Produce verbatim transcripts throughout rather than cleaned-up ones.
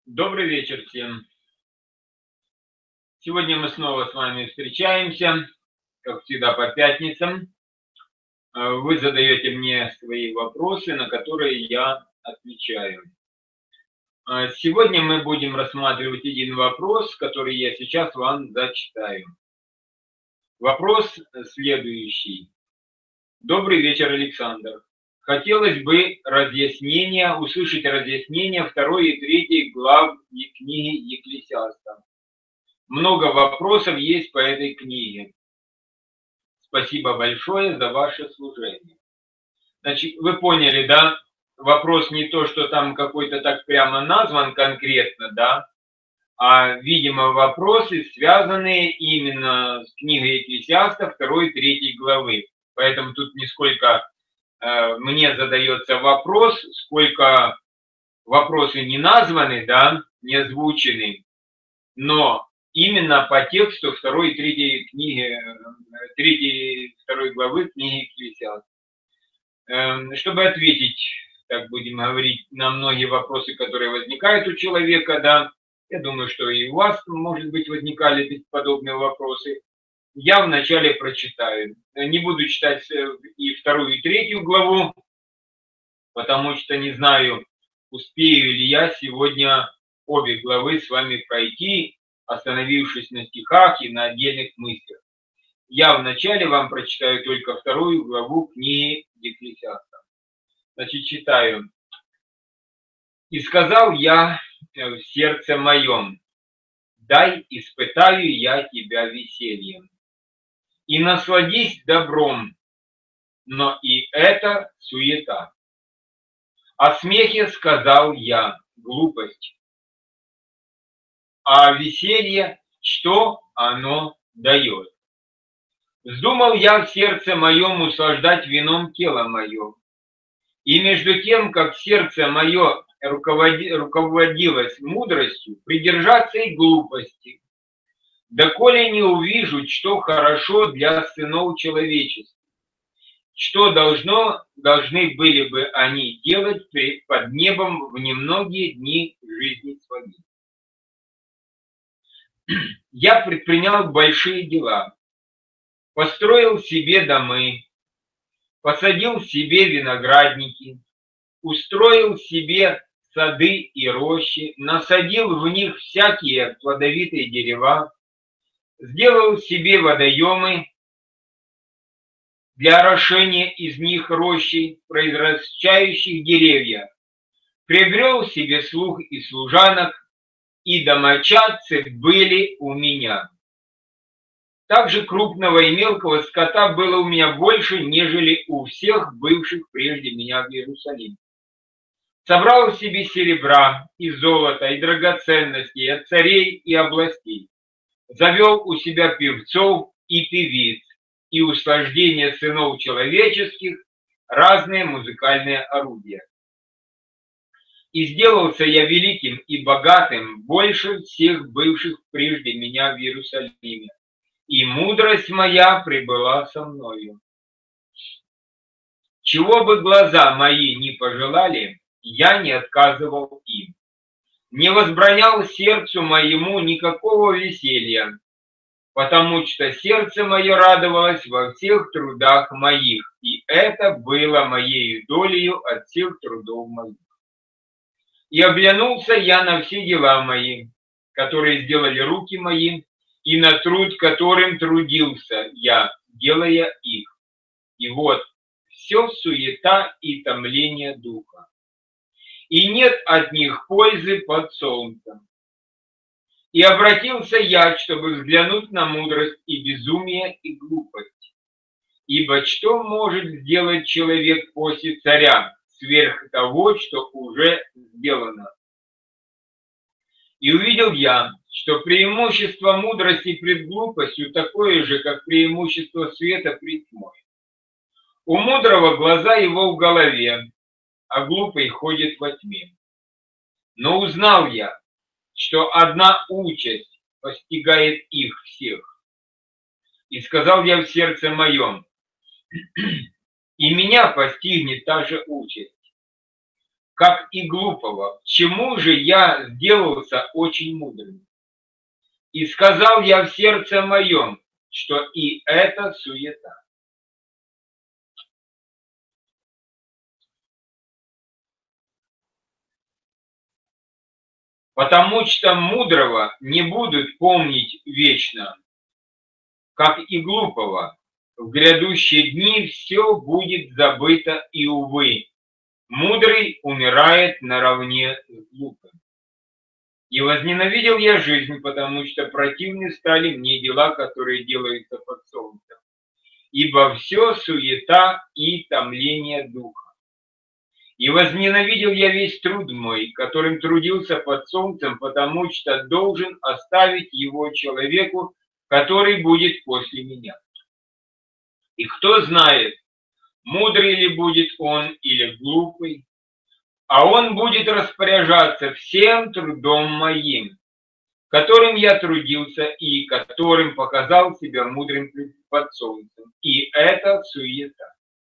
Добрый вечер всем. Сегодня мы снова с вами встречаемся, как всегда, по пятницам. Вы задаете мне свои вопросы, на которые я отвечаю. Сегодня мы будем рассматривать один вопрос, который я сейчас вам зачитаю. Вопрос следующий. Добрый вечер, Александр. Хотелось бы разъяснения, услышать разъяснения второй и третьей глав книги Екклесиаста. Много вопросов есть по этой книге. Спасибо большое за ваше служение. Значит, вы поняли, да? Вопрос не то, что там какой-то так прямо назван конкретно, да? А, видимо, вопросы, связанные именно с книгой Екклесиаста второй и третьей главы. Поэтому тут не сколько э, мне задается вопрос, сколько вопросы не названы, да, не озвучены, но именно по тексту второй и третьей книги, третьей, второй главы книги Екклесиаста. Чтобы ответить, так будем говорить, на многие вопросы, которые возникают у человека, да, я думаю, что и у вас, может быть, возникали подобные вопросы, я вначале прочитаю. Не буду читать и вторую, и третью главу, потому что не знаю, успею ли я сегодня обе главы с вами пройти, остановившись на стихах и на отдельных мыслях. Я вначале вам прочитаю только вторую главу книги Екклесиаста. Значит, читаю. «И сказал я в сердце моем, дай испытаю я тебя весельем, и насладись добром, но и это суета. О смехе сказал я, глупость, а веселье, что оно дает. Вздумал я в сердце моем услаждать вином тело мое, и между тем, как сердце мое руководи, руководилось мудростью, придержаться и глупости, доколе не увижу, что хорошо для сынов человеческих, что должно, должны были бы они делать под небом в немногие дни жизни своей. Я предпринял большие дела, построил себе домы, посадил себе виноградники, устроил себе сады и рощи, насадил в них всякие плодовитые дерева, сделал себе водоемы для орошения из них рощей, произрастающих деревья, приобрел себе слуг и служанок, и домочадцы были у меня. Также крупного и мелкого скота было у меня больше, нежели у всех бывших прежде меня в Иерусалиме. Собрал себе серебра и золота и драгоценностей от царей и областей. Завел у себя певцов и певиц, и услаждение сынов человеческих, разные музыкальные орудия. И сделался я великим и богатым больше всех бывших прежде меня в Иерусалиме, и мудрость моя пребыла со мною. Чего бы глаза мои не пожелали, я не отказывал им. Не возбранял сердцу моему никакого веселья, потому что сердце мое радовалось во всех трудах моих, и это было моею долею от всех трудов моих. И оглянулся я на все дела мои, которые сделали руки мои, и на труд, которым трудился я, делая их. И вот, все суета и томление духа. И нет от них пользы под солнцем. И обратился я, чтобы взглянуть на мудрость и безумие и глупость. Ибо что может сделать человек после царя, сверх того, что уже сделано? И увидел я, что преимущество мудрости пред глупостью такое же, как преимущество света пред тьмой. У мудрого глаза его в голове, а глупый ходит во тьме. Но узнал я, что одна участь постигает их всех. И сказал я в сердце моем, и меня постигнет та же участь. как и глупого. Чему же я сделался очень мудрым? И сказал я в сердце моем, что и это суета. Потому что мудрого не будут помнить вечно, как и глупого. В грядущие дни все будет забыто, и, увы, мудрый умирает наравне с глупым. И возненавидел я жизнь, потому что противны стали мне дела, которые делаются под солнцем. Ибо все суета и томление духа. И возненавидел я весь труд мой, которым трудился под солнцем, потому что должен оставить его человеку, который будет после меня. И кто знает, мудрый ли будет он или глупый, а он будет распоряжаться всем трудом моим, которым я трудился и которым показал себя мудрым под солнцем. И это суета.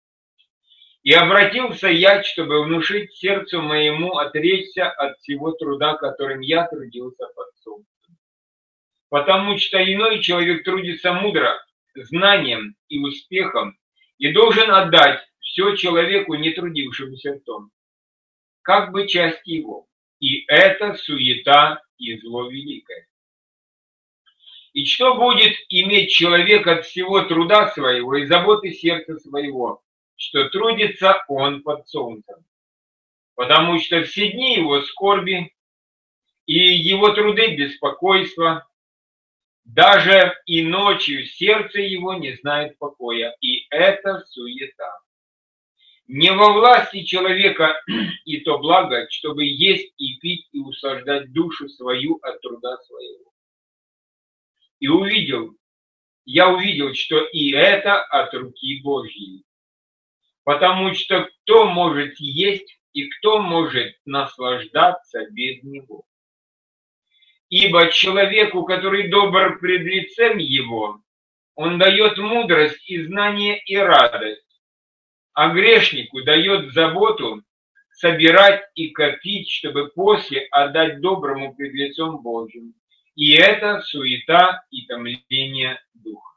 И обратился я, чтобы внушить сердцу моему отречься от всего труда, которым я трудился под солнцем. Потому что иной человек трудится мудро, знанием и успехом, и должен отдать все человеку, не трудившемуся в том, как бы часть его. И это суета и зло великое. И что будет иметь человек от всего труда своего и заботы сердца своего, что трудится он под солнцем? Потому что все дни его скорби и его труды беспокойства, даже и ночью сердце его не знает покоя, и это суета. Не во власти человека и то благо, чтобы есть и пить и услаждать душу свою от труда своего. И увидел, я увидел, что и это от руки Божьей. Потому что кто может есть и кто может наслаждаться без него? Ибо человеку, который добр пред лицем его, он дает мудрость и знание и радость, а грешнику дает заботу собирать и копить, чтобы после отдать доброму пред лицом Божьим. И это суета и томление духа.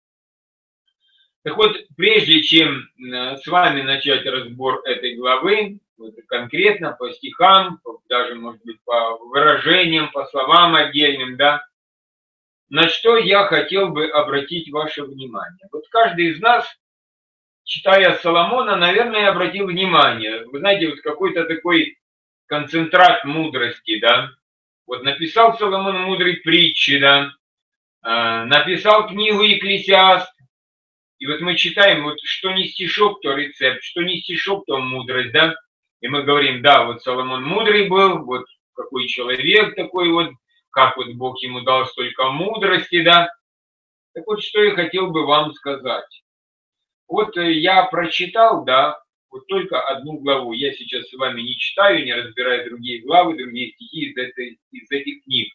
Так вот, прежде чем с вами начать разбор этой главы, вот конкретно по стихам, даже, может быть, по выражениям, по словам отдельным, да, на что я хотел бы обратить ваше внимание. Вот каждый из нас, читая Соломона, наверное, обратил внимание. Вы знаете, вот какой-то такой концентрат мудрости, да. Вот написал Соломон мудрые притчи, да, написал книгу «Екклесиаст». И вот мы читаем, вот что не стишок, то рецепт, что не стишок, то мудрость, да. И мы говорим, да, вот Соломон мудрый был, вот какой человек такой вот, как вот Бог ему дал столько мудрости, да. Так вот, что я хотел бы вам сказать. Вот я прочитал, да, вот только одну главу. Я сейчас с вами не читаю, не разбираю другие главы, другие стихи из, этой, из этих книг.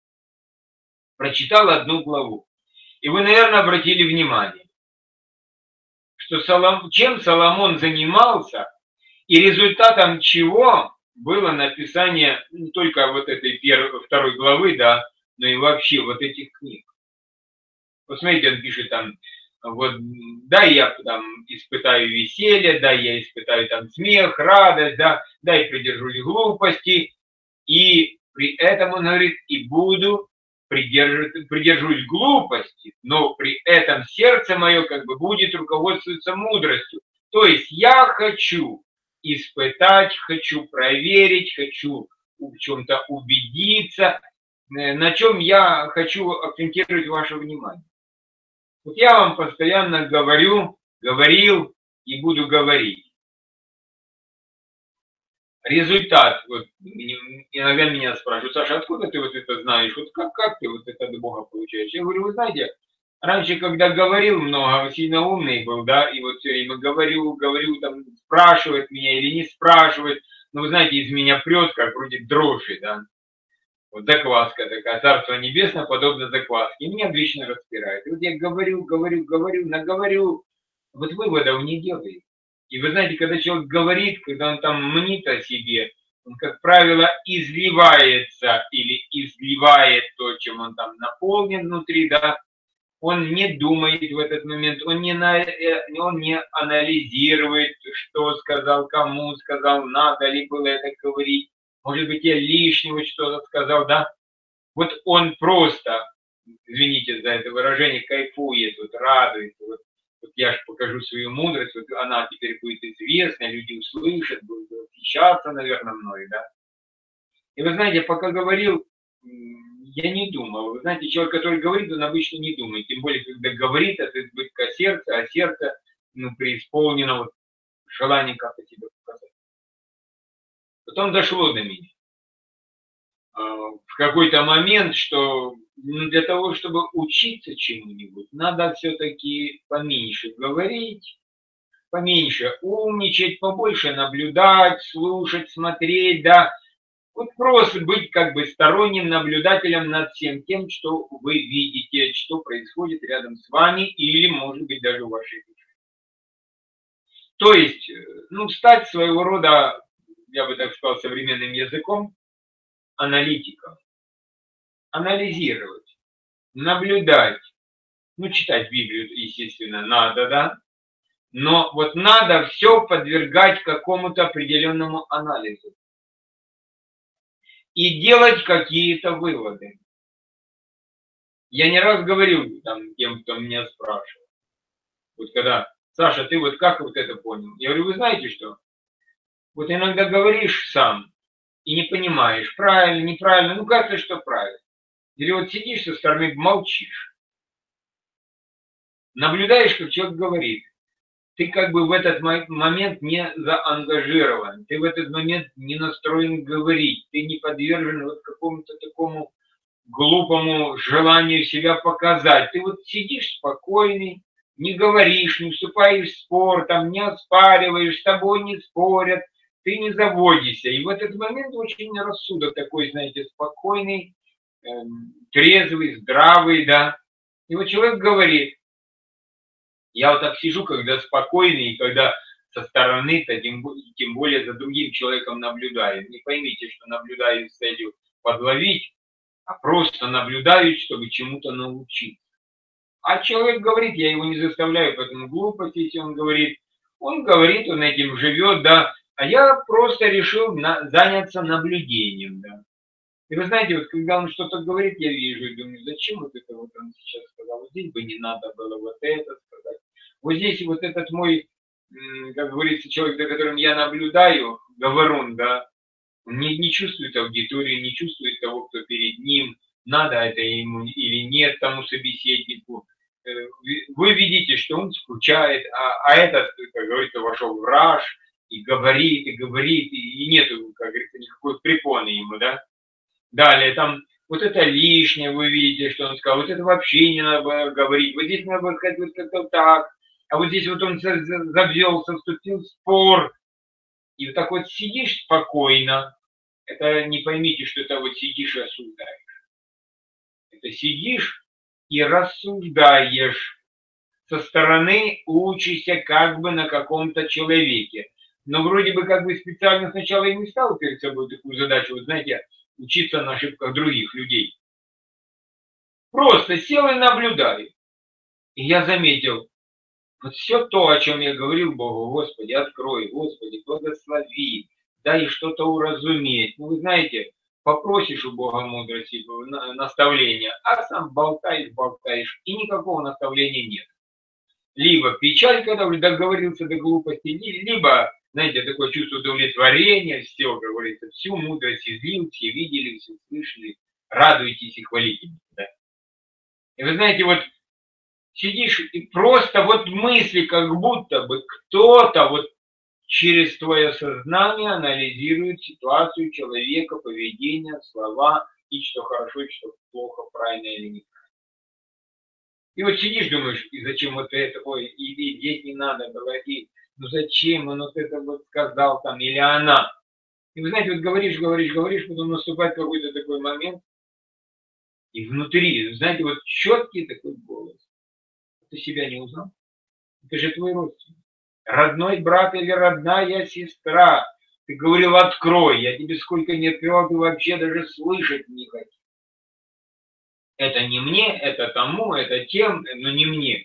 Прочитал одну главу. И вы, наверное, обратили внимание, что Солом... чем Соломон занимался, и результатом чего было написание не только вот этой первой, второй главы, да, но и вообще вот этих книг. Посмотрите, он пишет там, вот, да, я там испытаю веселье, да, я испытаю там смех, радость, да, да, и придержусь глупости, и при этом он говорит, и буду придерживать, придержусь глупости, но при этом сердце мое как бы будет руководствоваться мудростью. То есть я хочу испытать, хочу проверить, хочу в чем-то убедиться, на чем я хочу акцентировать ваше внимание. Вот я вам постоянно говорю, говорил и буду говорить. Результат, вот иногда меня спрашивают, Саша, откуда ты вот это знаешь, вот как, как ты вот это от Бога получаешь? Я говорю, вы знаете, раньше, когда говорил много, сильно умный был, да, и вот все время говорю, говорю, там, спрашивает меня или не спрашивает, но вы знаете, из меня прет, как вроде дрожжи, да. Вот закваска такая, Царство Небесное, подобно закваске. И меня вечно распирает. И вот я говорю, говорю, говорю, наговорю, вот выводов не делаю. И вы знаете, когда человек говорит, когда он там мнит о себе, он, как правило, изливается или изливает то, чем он там наполнен внутри, да, он не думает в этот момент, он не, на, он не анализирует, что сказал, кому сказал, надо ли было это говорить, может быть, я лишнего что-то сказал, да. Вот он просто, извините за это выражение, кайфует, вот радуется, вот, вот я же покажу свою мудрость, вот она теперь будет известна, люди услышат, будут восхищаться, наверное, мной, да. И вы знаете, пока говорил, я не думал. Вы знаете, человек, который говорит, он обычно не думает. Тем более, когда говорит, это избытка сердца, а сердце, ну, преисполнено вот желанием как-то себя показать. Потом дошло до меня в какой-то момент, что для того, чтобы учиться чему-нибудь, надо все-таки поменьше говорить, поменьше умничать, побольше наблюдать, слушать, смотреть, да. Вот просто быть как бы сторонним наблюдателем над всем тем, что вы видите, что происходит рядом с вами или, может быть, даже в вашей душе. То есть, ну, стать своего рода, я бы так сказал, современным языком, аналитиком. Анализировать, наблюдать. Ну, читать Библию, естественно, надо, да? Но вот надо все подвергать какому-то определенному анализу. И делать какие-то выводы. Я не раз говорил там тем, кто меня спрашивал. Вот когда, Саша, ты вот как вот это понял? Я говорю, вы знаете что? Вот иногда говоришь сам и не понимаешь, правильно, неправильно, ну кажется, что правильно. Или вот сидишь со стороны, молчишь. Наблюдаешь, как человек говорит. Ты как бы в этот момент не заангажирован, ты в этот момент не настроен говорить, ты не подвержен вот какому-то такому глупому желанию себя показать. Ты вот сидишь спокойный, не говоришь, не вступаешь в спор, там не оспариваешь, с тобой не спорят, ты не заводишься. И в этот момент очень рассудок такой, знаете, спокойный, эм, трезвый, здравый, да. И вот человек говорит, я вот так сижу, когда спокойный, и когда со стороны-то, тем, тем более за другим человеком наблюдаю. Не поймите, что наблюдаю с целью подловить, а просто наблюдаю, чтобы чему-то научиться. А человек говорит, я его не заставляю, поэтому глупости, если он говорит, он говорит, он этим живет, да, а я просто решил на, заняться наблюдением, да. И вы знаете, вот когда он что-то говорит, я вижу и думаю, зачем вот это вот он сейчас сказал, вот здесь бы не надо было вот это сказать. Вот здесь вот этот мой, как говорится, человек, за которым я наблюдаю, говорун, да, не, не чувствует аудитории, не чувствует того, кто перед ним, надо это ему или нет тому собеседнику. Вы видите, что он скучает, а, а этот, как говорится, вошел в раж и говорит, и говорит, и нету, как говорится, никакой препоны ему, да. Далее, там, вот это лишнее, вы видите, что он сказал, вот это вообще не надо говорить, вот здесь надо сказать вот как-то так, а вот здесь вот он завелся, вступил в спор, и вот так вот сидишь спокойно, это не поймите, что это вот сидишь и осуждаешь. Это сидишь и рассуждаешь. Со стороны учишься как бы на каком-то человеке. Но вроде бы как бы специально сначала и не ставил перед собой такую задачу, вот знаете, учиться на ошибках других людей. Просто сел и наблюдаю. И я заметил, вот все то, о чем я говорил Богу, Господи, открой, Господи, благослови, дай что-то уразуметь. Ну, вы знаете, попросишь у Бога мудрости, наставления, а сам болтаешь, болтаешь, и никакого наставления нет. Либо печаль, когда договорился до глупости, либо, знаете, такое чувство удовлетворения, все, как говорится, всю мудрость излил, все видели, все слышали, радуйтесь и хвалите. Да? И вы знаете, вот сидишь и просто вот мысли, как будто бы кто-то вот через твое сознание анализирует ситуацию человека, поведение, слова, и что хорошо, и что плохо, правильно или неправильно. И вот сидишь, думаешь, и зачем вот это, ой, и здесь не надо говорить, ну зачем он вот это вот сказал там, или она. И вы знаете, вот говоришь, говоришь, говоришь, потом наступает какой-то такой момент, и внутри, знаете, вот четкий такой голос. Ты себя не узнал? Это же твой родственник. Родной брат или родная сестра. Ты говорил, открой. Я тебе сколько не открывал, ты вообще даже слышать не хотел. Это не мне, это тому, это тем, но не мне.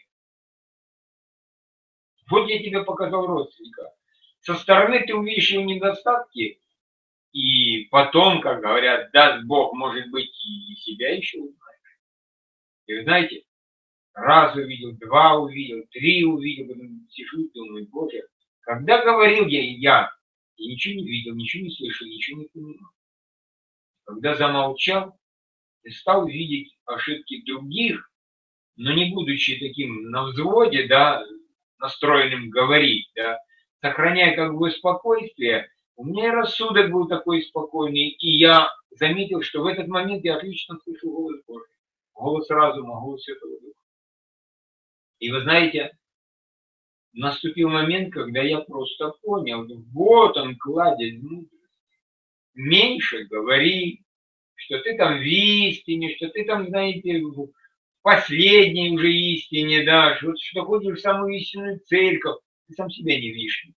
Вот я тебе показал родственника. Со стороны ты увидишь его недостатки, и потом, как говорят, даст Бог, может быть, и себя еще узнаешь. И вы знаете, раз увидел, два увидел, три увидел, потом сижу и думаю, Боже, когда говорил я, я, я ничего не видел, ничего не слышал, ничего не понимал. Когда замолчал и стал видеть ошибки других, но не будучи таким на взводе, да, настроенным говорить, да, сохраняя как бы спокойствие, у меня и рассудок был такой спокойный, и я заметил, что в этот момент я отлично слышу голос Божий, голос разума, голос Святого Духа. И вы знаете, наступил момент, когда я просто понял, вот он, кладезь мудрости. Меньше говори, что ты там в истине, что ты там, знаете, в последней уже истине, да, что, что ходишь в самую истинную церковь, ты сам себя не видишь.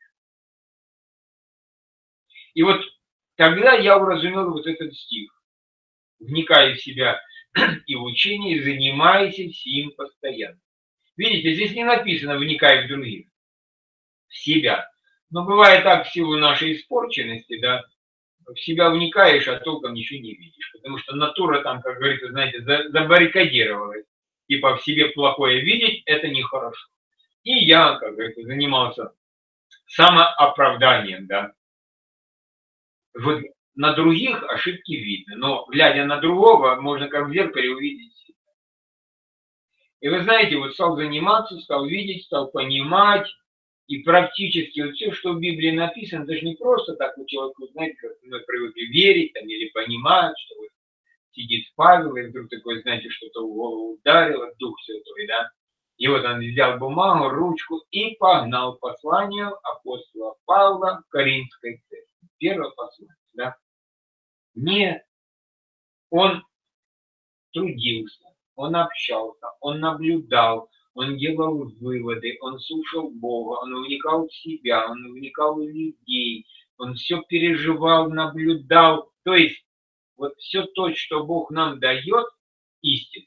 И вот тогда я уразумел вот этот стих, вникая в себя и в учение, и занимайся сим постоянно. Видите, здесь не написано «вникай в других», в себя. Но бывает так в силу нашей испорченности, да, в себя вникаешь, а толком ничего не видишь. Потому что натура там, как говорится, знаете, забаррикадировалась. Типа в себе плохое видеть – это нехорошо. И я, как говорится, занимался самооправданием, да. Вот на других ошибки видно, но глядя на другого, можно как в зеркале увидеть себя. И вы знаете, вот стал заниматься, стал видеть, стал понимать, и практически вот все, что в Библии написано, даже не просто так у человека, знаете, как мы привыкли верить там, или понимать, что вот сидит Павел, и вдруг такой, знаете, что-то в голову ударило, Дух Святой, да. И вот он взял бумагу, ручку и погнал посланию апостола Павла в Коринфской церкви. Первое послание, да. Нет, он трудился, он общался, он наблюдал, он делал выводы, он слушал Бога, он вникал в себя, он вникал в людей, он все переживал, наблюдал. То есть вот все то, что Бог нам дает, истину,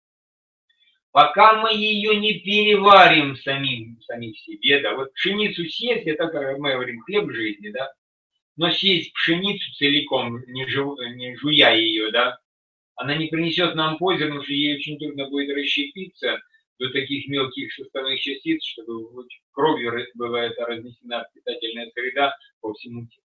пока мы ее не переварим самим, самим себе, да, вот пшеницу съесть, это, как мы говорим, хлеб жизни, да, но съесть пшеницу целиком, не, жу, не жуя ее, да, она не принесет нам пользы, потому что ей очень трудно будет расщепиться до таких мелких составных частиц, чтобы кровью была эта разнесена питательная среда по всему телу.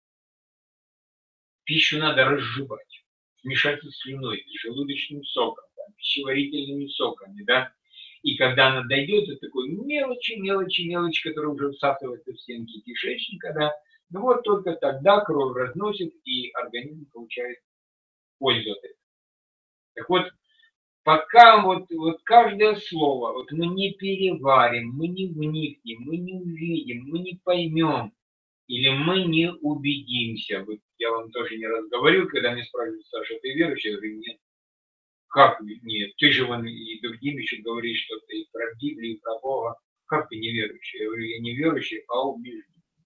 Пищу надо разжевать, смешать со слюной, с желудочным соком, там, пищеварительными соками, да. И когда она дойдет до такой мелочи, мелочи, мелочи, которая уже всасывается в стенки кишечника, да, ну вот только тогда кровь разносит, и организм получает пользу от этого. Так вот, пока вот, вот каждое слово вот мы не переварим, мы не вникнем, мы не увидим, мы не поймем, или мы не убедимся. Вот я вам тоже не раз говорил, когда меня спрашивают, Саша, ты верующий? Я говорю, нет. Как нет? Ты же вон и другим еще говоришь что-то и про Библию, и про Бога. Как ты не верующий? Я говорю, я не верующий, а убежден.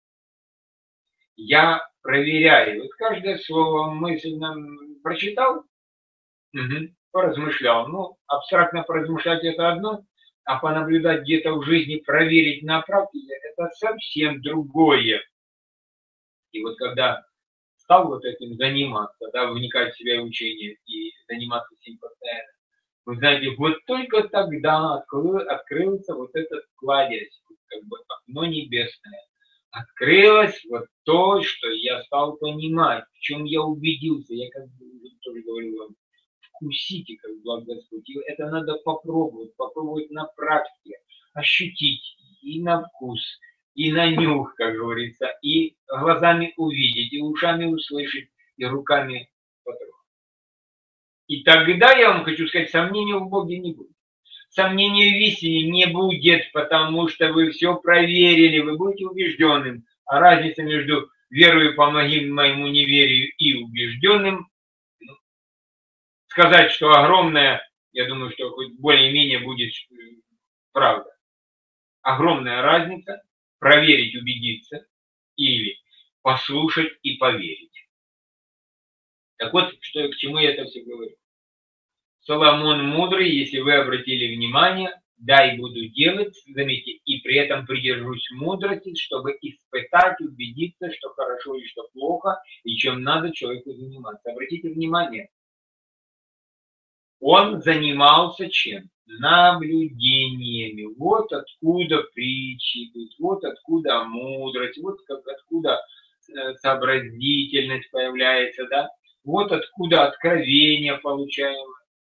Я проверяю. Вот каждое слово мысленно прочитал, угу, поразмышлял. Ну, абстрактно поразмышлять это одно, а понаблюдать где-то в жизни, проверить на практике, это совсем другое. И вот когда стал вот этим заниматься, да, вникать в себя в учение и заниматься этим постоянно, вы знаете, вот только тогда открыл, открылся вот этот кладезь, как бы окно небесное. Открылось вот то, что я стал понимать, в чем я убедился. Я как бы уже тоже говорил вам, вкусите, как благ Господь. И это надо попробовать, попробовать на практике, ощутить и на вкус, и на нюх, как говорится, и глазами увидеть, и ушами услышать, и руками потрогать. И тогда, я вам хочу сказать, сомнений в Боге не будет. Сомнений в истине не будет, потому что вы все проверили, вы будете убежденным. А разница между верою помоги моему неверию и убежденным, ну, сказать, что огромная, я думаю, что хоть более-менее будет правда. Огромная разница. проверить, убедиться, или послушать и поверить. Так вот, что, к чему я это все говорю. Соломон мудрый, если вы обратили внимание, да, и буду делать, заметьте, и при этом придержусь мудрости, чтобы испытать, убедиться, что хорошо и что плохо, и чем надо человеку заниматься. Обратите внимание, он занимался чем? Наблюдениями. Вот откуда притчи идут, вот откуда мудрость, вот как, откуда сообразительность появляется, да? Вот откуда откровение получаем.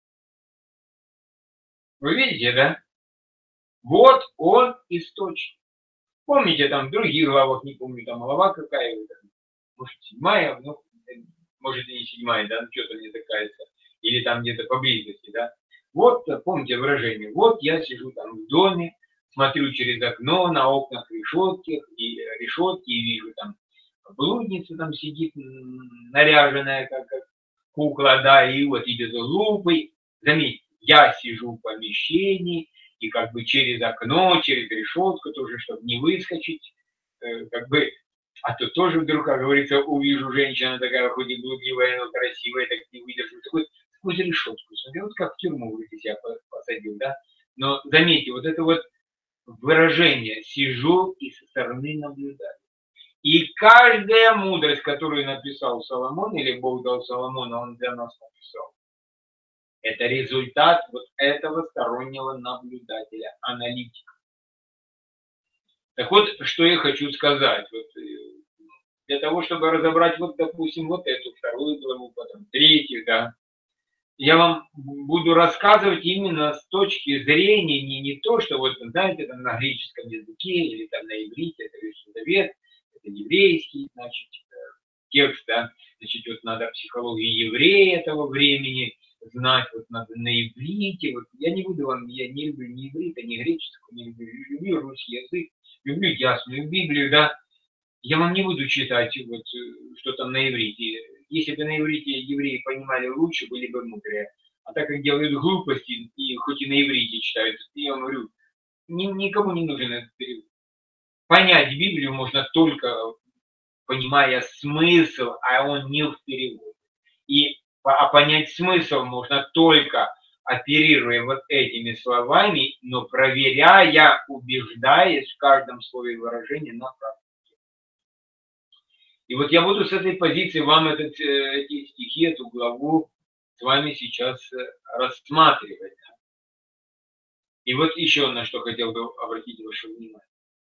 Вы видите, да? Вот он источник. Помните, там в других главах, не помню, там глава какая, может, седьмая, ну, может, и не седьмая, да, ну, что-то мне такается, или там где-то поблизости, да. Вот, помните выражение, вот я сижу там в доме, смотрю через окно, на окнах решетки, и решетки, и вижу там блудница там сидит, наряженная, как, как кукла, да, и вот идет лупой. Заметьте, я сижу в помещении, и как бы через окно, через решетку тоже, чтобы не выскочить, э, как бы, а то тоже вдруг, как говорится, увижу женщину такая, хоть и блудливая, но красивая, так не выдержу, такой сквозь решетку, смотрю, вот как в тюрьму вроде себя посадил, да, но заметьте, вот это вот выражение «сижу и со стороны наблюдаю». И каждая мудрость, которую написал Соломон, или Бог дал Соломону, он для нас написал, это результат вот этого стороннего наблюдателя, аналитика. Так вот, что я хочу сказать. Вот, для того, чтобы разобрать, вот, допустим, вот эту вторую главу, потом третью, да, я вам буду рассказывать именно с точки зрения не, не то, что вот, знаете, там на греческом языке или там на иврите, это Ветхий Завет, это еврейский, значит, текст, да, значит, вот надо психологию еврея этого времени знать, вот надо на иврите, вот я не буду вам, я не люблю ни иврита, ни греческого, не люблю, люблю русский язык, люблю ясную Библию, да, я вам не буду читать вот что там на иврите. Если бы на иврите евреи понимали лучше, были бы мудрее. А так как делают глупости, и хоть и на иврите читают, я вам говорю, ни, никому не нужен этот перевод. Понять Библию можно только понимая смысл, а он не в переводе. И а понять смысл можно только оперируя вот этими словами, но проверяя, убеждаясь в каждом слове выражения на практике. И вот я буду с этой позиции вам этот, эти стихи, эту главу с вами сейчас рассматривать. И вот еще на что хотел бы обратить ваше внимание.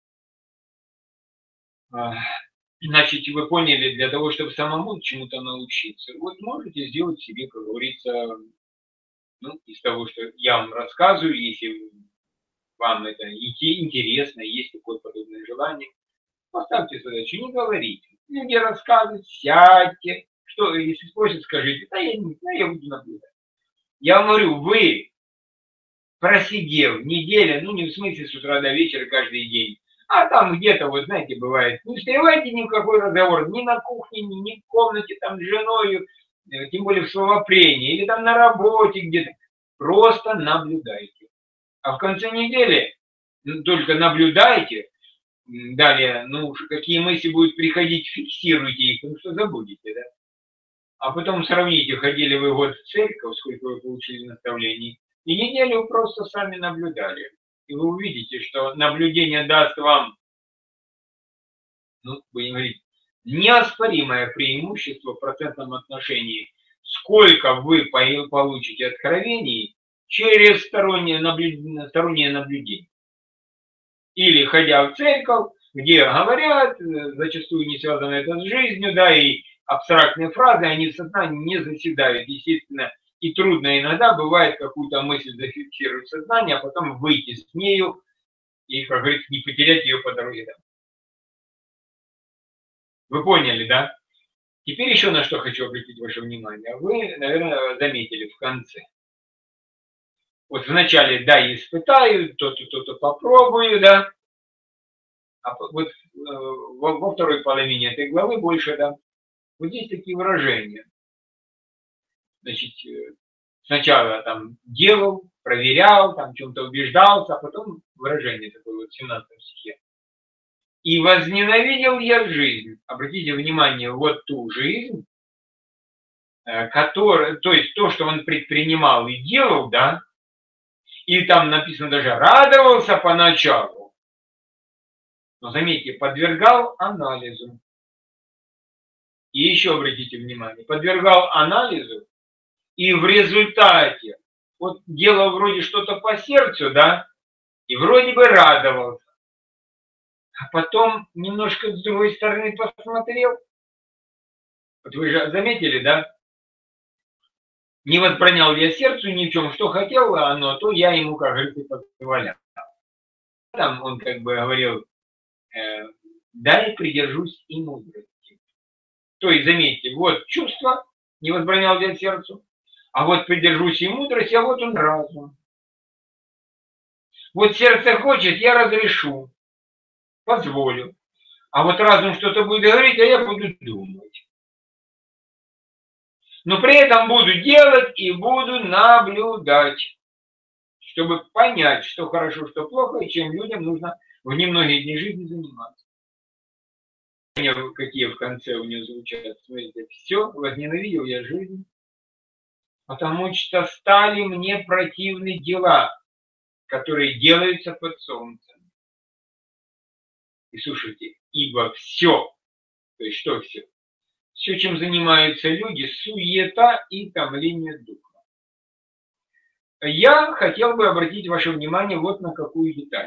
Значит, вы поняли, для того, чтобы самому чему-то научиться, вот можете сделать себе, как говорится, ну, из того, что я вам рассказываю, если вам это интересно, есть такое подобное желание, поставьте задачу, не говорите, не рассказывайте, сядьте, что, если спросят, скажите, да я не знаю, я буду наблюдать. Я вам говорю, вы, просидев неделю, ну не в смысле с утра до вечера каждый день, а там где-то, вот знаете, бывает, не встревайте ни в какой разговор, ни на кухне, ни, ни в комнате, там, с женой, тем более в словопрении, или там на работе где-то. Просто наблюдайте. А в конце недели только наблюдайте, далее, ну, какие мысли будут приходить, фиксируйте их, потому что забудете, да. А потом сравните, ходили вы год в церковь, сколько вы получили наставлений, и неделю просто сами наблюдали. И вы увидите, что наблюдение даст вам, ну, будем говорить, неоспоримое преимущество в процентном отношении, сколько вы получите откровений через стороннее наблюдение, стороннее наблюдение. Или ходя в церковь, где говорят, зачастую не связано это с жизнью, да, и абстрактные фразы, они в сознании не заседают, естественно, и трудно иногда бывает какую-то мысль зафиксировать в сознании, а потом выйти с нею и, как говорится, не потерять ее по дороге. Вы поняли, да? Теперь еще на что хочу обратить ваше внимание. Вы, наверное, заметили в конце. Вот вначале, да, испытаю, то-то, то-то попробую, да. А вот э, во, во второй половине этой главы больше, да, вот здесь такие выражения. Значит, сначала там делал, проверял, там в чем-то убеждался, а потом выражение такое вот в семнадцатом стихе. И возненавидел я жизнь. Обратите внимание, вот ту жизнь, которая, то есть то, что он предпринимал и делал, да, и там написано даже радовался поначалу, но заметьте, подвергал анализу. И еще обратите внимание, подвергал анализу, и в результате, вот делал вроде что-то по сердцу, да, и вроде бы радовался. А потом немножко с другой стороны посмотрел. Вот вы же заметили, да? Не возбранял я сердцу ни в чем, что хотел оно, то я ему, как говорится, позволял. Там он как бы говорил, э, дай придержусь и мудрости. То есть, заметьте, вот чувство, не возбранял я сердцу, а вот придержусь и мудрости, а вот он разум. Вот сердце хочет, я разрешу, позволю. А вот разум что-то будет говорить, а я буду думать. Но при этом буду делать и буду наблюдать, чтобы понять, что хорошо, что плохо, и чем людям нужно в немногие дни жизни заниматься. Какие в конце у него звучат, смотрите, все, возненавидел я жизнь, потому что стали мне противны дела, которые делаются под солнцем. И слушайте, ибо все, то есть что все? Все, чем занимаются люди, суета и томление духа. Я хотел бы обратить ваше внимание вот на какую деталь.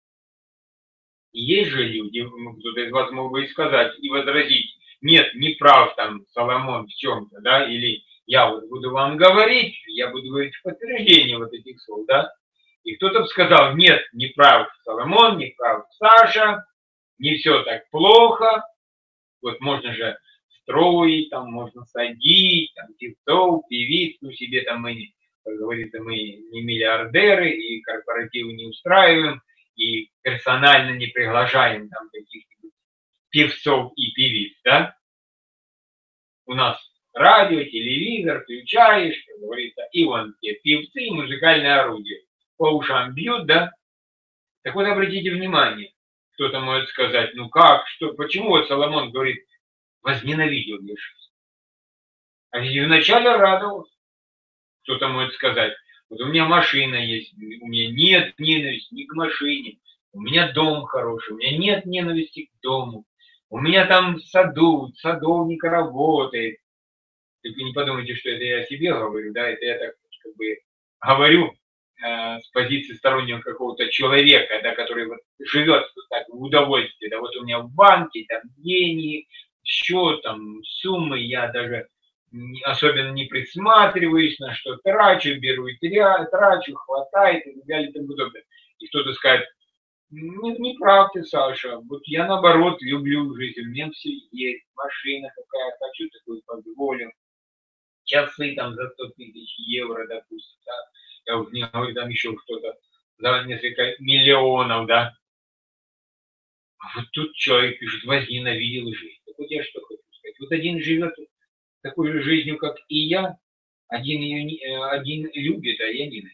Есть же люди, кто-то из вас мог бы и сказать, и возразить, нет, не прав там Соломон в чем-то, да, или я вот буду вам говорить, я буду говорить в подтверждение вот этих слов, да, и кто-то бы сказал, нет, не прав Соломон, не прав Саша, не все так плохо, вот можно же строить, там можно садить, там певцов, певиц, ну себе там мы, как говорится, мы не миллиардеры и корпоративы не устраиваем, и персонально не приглашаем там каких-нибудь певцов и певиц, да? У нас радио, телевизор, включаешь, как говорится, и вон те певцы, и музыкальные орудия. По ушам бьют, да? Так вот, обратите внимание, кто-то может сказать, ну как, что, почему вот Соломон говорит, возненавидел я жизнь? А ведь вначале радовался. Кто-то может сказать, вот у меня машина есть, у меня нет ненависти ни к машине, у меня дом хороший, у меня нет ненависти к дому, у меня там в саду, садовник работает. Только не подумайте, что это я о себе говорю, да, это я так как бы говорю э, с позиции стороннего какого-то человека, да, который вот живет вот так в удовольствии, да, вот у меня в банке там деньги, счет, там суммы, я даже особенно не присматриваюсь, на что трачу, беру и трачу, хватает и так далее и тому подобное. И кто-то скажет, нет, не прав ты, Саша, вот я наоборот люблю жизнь, у меня все есть, машина какая, хочу такую позволю, часы там за сто тысяч евро, допустим, да, я уже не говорю, там еще что-то за несколько миллионов, да. А вот тут человек пишет, возненавидел жизнь. Так вот я что хочу сказать, вот один живет такой же жизнью, как и я, один, ее, один любит, а я ненавижу.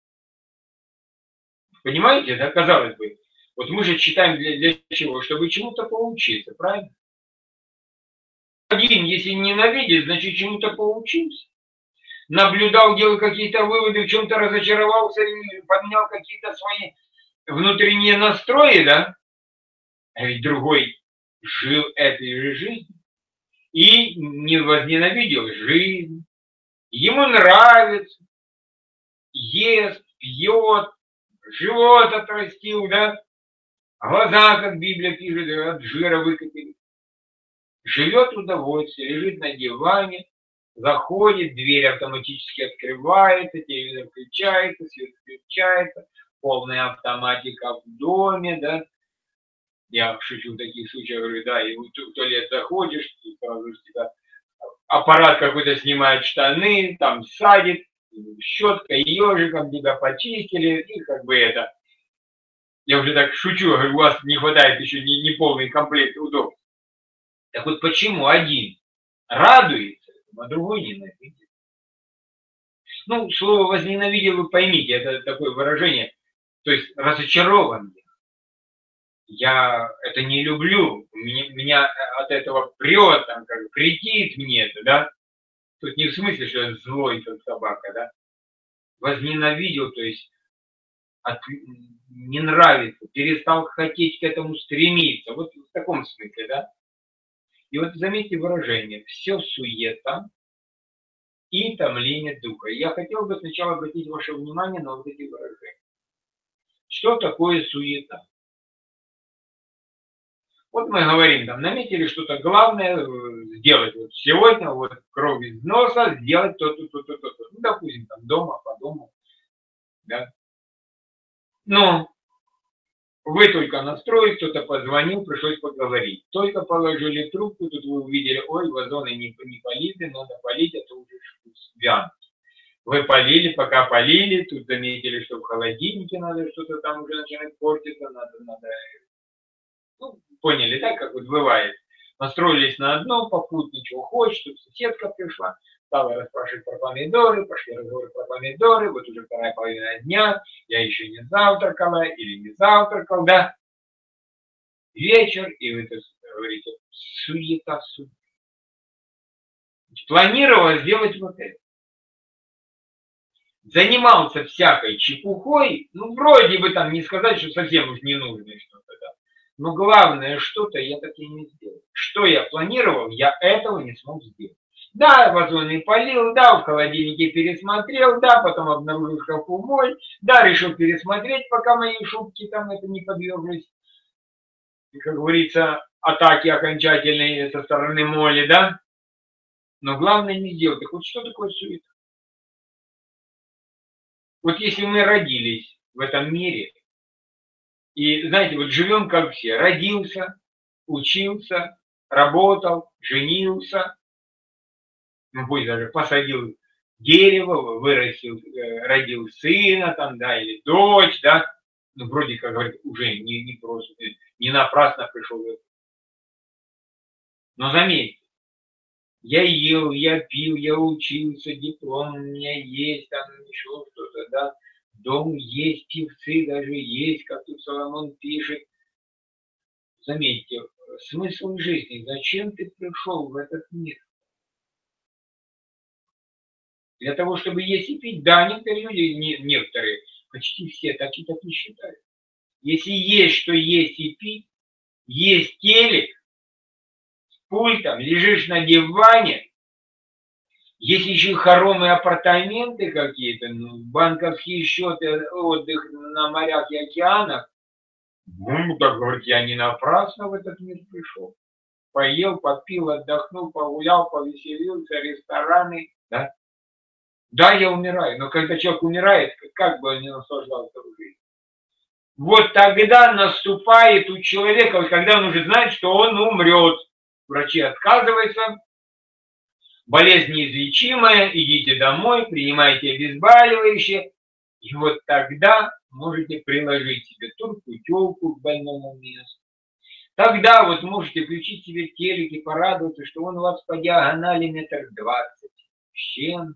Понимаете, да, казалось бы, вот мы же читаем для, для чего? Чтобы чему-то поучиться, правильно? Один, если ненавидит, значит чему-то поучился. Наблюдал, делал какие-то выводы, в чем-то разочаровался, поменял какие-то свои внутренние настрои, да? А ведь другой жил этой же жизнью и не возненавидел жизнь. Ему нравится, ест, пьет, живот отрастил, да? Глаза, как Библия пишет, от жира выкатили. Живет в удовольствии, лежит на диване, заходит, дверь автоматически открывается, телевизор включается, свет включается, полная автоматика в доме, да. Я шучу в таких случаях, говорю, да, и в туалет заходишь, и сразу же тебя аппарат какой-то снимает штаны, там садит, щеткой, ежиком тебя почистили, и как бы это. Я уже так шучу, говорю, у вас не хватает еще не, не полный комплект удобств. Так вот почему один радуется, а другой ненавидит? Ну, слово возненавидел, вы поймите, это такое выражение, то есть разочарован. Я это не люблю, меня, меня от этого прет, там, как претит мне это, да. Тут не в смысле, что я злой, как собака, да. Возненавидел, то есть от, не нравится, перестал хотеть к этому стремиться. Вот в таком смысле, да. И вот заметьте выражение, все суета и томление духа. Я хотел бы сначала обратить ваше внимание на вот эти выражения. Что такое суета? Вот мы говорим, там, наметили что-то главное сделать. Вот сегодня, вот кровь из носа, сделать то-то, то-то, то-то. Ну, допустим, там, дома, по дому, да. Но вы только настроили, кто-то позвонил, пришлось поговорить. Только положили трубку, тут вы увидели, ой, вазоны не, не политы, надо полить, а то уже вянут. Вы полили, пока полили, тут заметили, что в холодильнике надо что-то там уже начинает портиться, надо, надо, ну, поняли, да, как вот бывает. Настроились на одно, попутно чего хочет, тут соседка пришла, стала расспрашивать про помидоры, пошли разговоры про помидоры, вот уже вторая половина дня, я еще не завтракала или не завтракал, да, вечер, и вы, так говорите, суета, суета. Планировал сделать вот это. Занимался всякой чепухой, ну, вроде бы там не сказать, что совсем уж не нужно что-то, да. Но главное, что-то я так и не сделал. Что я планировал, я этого не смог сделать. Да, вазоны полил, да, в холодильнике пересмотрел, да, потом обнаружил в шкафу моль, да, решил пересмотреть, пока мои шубки там это не подверглись, как говорится, атаки окончательные со стороны моли, да. Но главное не сделать. Так вот что такое суета? Вот если мы родились в этом мире, и, знаете, вот живем как все, родился, учился, работал, женился, ну, пусть даже посадил дерево, вырастил, родил сына там, да, или дочь, да, ну, вроде как говорят, уже не, не просто, не напрасно пришел в это. Но заметьте, я ел, я пил, я учился, диплом у меня есть, там еще что-то, да, дом есть, певцы даже есть, как тут Соломон пишет. Заметьте, смысл жизни, зачем ты пришел в этот мир? Для того, чтобы есть и пить. Да, некоторые люди, не, некоторые, почти все так и так и считают. Если есть что есть и пить, есть телек, с пультом, лежишь на диване, есть еще хоромы, апартаменты какие-то, ну, банковские счеты, отдых на морях и океанах, ну, так говорит, я не напрасно в этот мир пришел. Поел, попил, отдохнул, погулял, повеселился, рестораны, да. Да, я умираю, но когда человек умирает, как бы он ни наслаждался в жизни. Вот тогда наступает у человека, когда он уже знает, что он умрет. Врачи отказываются, болезнь неизлечимая, идите домой, принимайте обезболивающее. И вот тогда можете приложить себе турку, телку к больному месту. Тогда вот можете включить себе телек и порадоваться, что он у вас по диагонали метр двадцать с чем-то.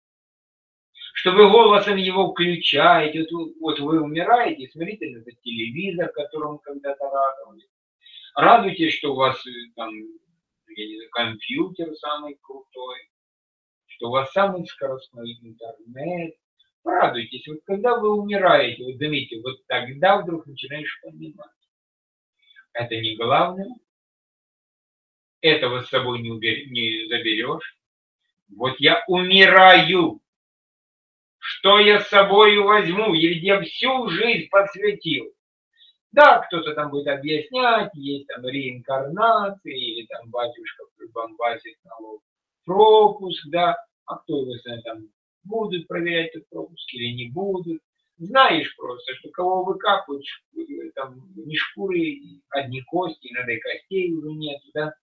Что вы голосом его включаете, вот, вот вы умираете, смотрите на этот телевизор, которым когда-то радовались. Радуйтесь, что у вас там, я не знаю, компьютер самый крутой, что у вас самый скоростной интернет. Радуйтесь, вот когда вы умираете, вот заметьте, вот тогда вдруг начинаешь понимать. Это не главное, этого с собой не, убер... не заберешь. Вот я умираю. Что я с собой возьму? Ведь я всю жизнь посвятил. Да, кто-то там будет объяснять, есть там реинкарнации, или там батюшка прибамбасит налог пропуск, да, а кто его знает, там будут проверять этот пропуск или не будут. Знаешь просто, что кого выкапывают, там не шкуры, одни кости, иногда и костей уже нет, да.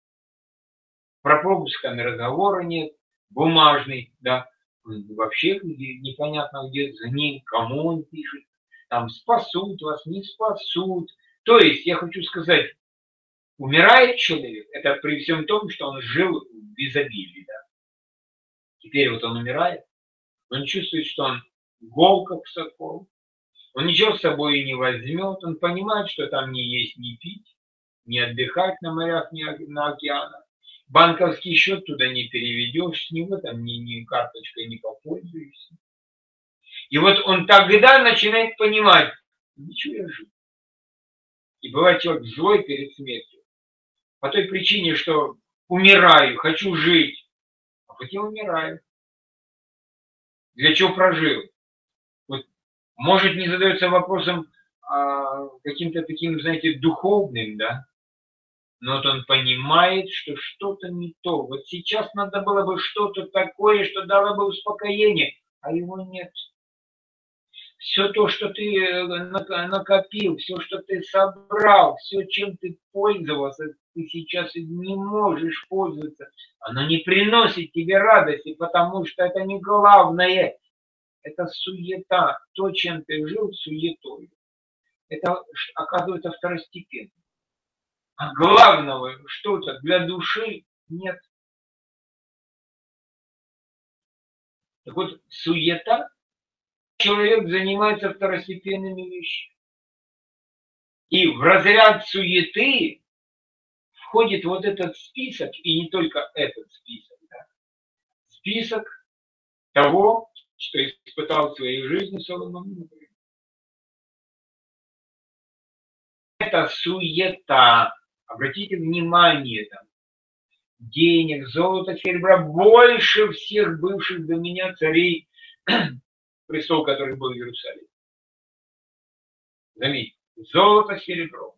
Про пропуск там и разговора нет, бумажный, да. Вообще непонятно, где за ним, кому он пишет. Там спасут вас, не спасут. То есть, я хочу сказать, умирает человек, это при всем том, что он жил в изобилии, да. Теперь вот он умирает, он чувствует, что он гол, как сокол, Он ничего с собой не возьмет, он понимает, что там не есть, не пить, не отдыхать на морях, не на океанах. Банковский счет туда не переведешь, с него там ни, ни карточкой не попользуешься. И вот он тогда начинает понимать, ничего я жив. И бывает человек злой перед смертью. По той причине, что умираю, хочу жить. А хоть я умираю. Для чего прожил? Вот, может, не задается вопросом а, каким-то таким, знаете, духовным, да? Но вот он понимает, что что-то не то. Вот сейчас надо было бы что-то такое, что дало бы успокоение, а его нет. Все то, что ты накопил, все, что ты собрал, все, чем ты пользовался, ты сейчас не можешь пользоваться. Оно не приносит тебе радости, потому что это не главное. Это суета. То, чем ты жил, суетой. Это оказывается второстепенно. А главного что-то для души нет. Так вот, суета, человек занимается второстепенными вещами. И в разряд суеты входит вот этот список, и не только этот список, да, список того, что испытал в своей жизни Соломон Мудрый. Это суета. Обратите внимание, там, денег, золота, серебра, больше всех бывших до меня царей, престол, который был в Иерусалиме. Заметьте, золото, серебро,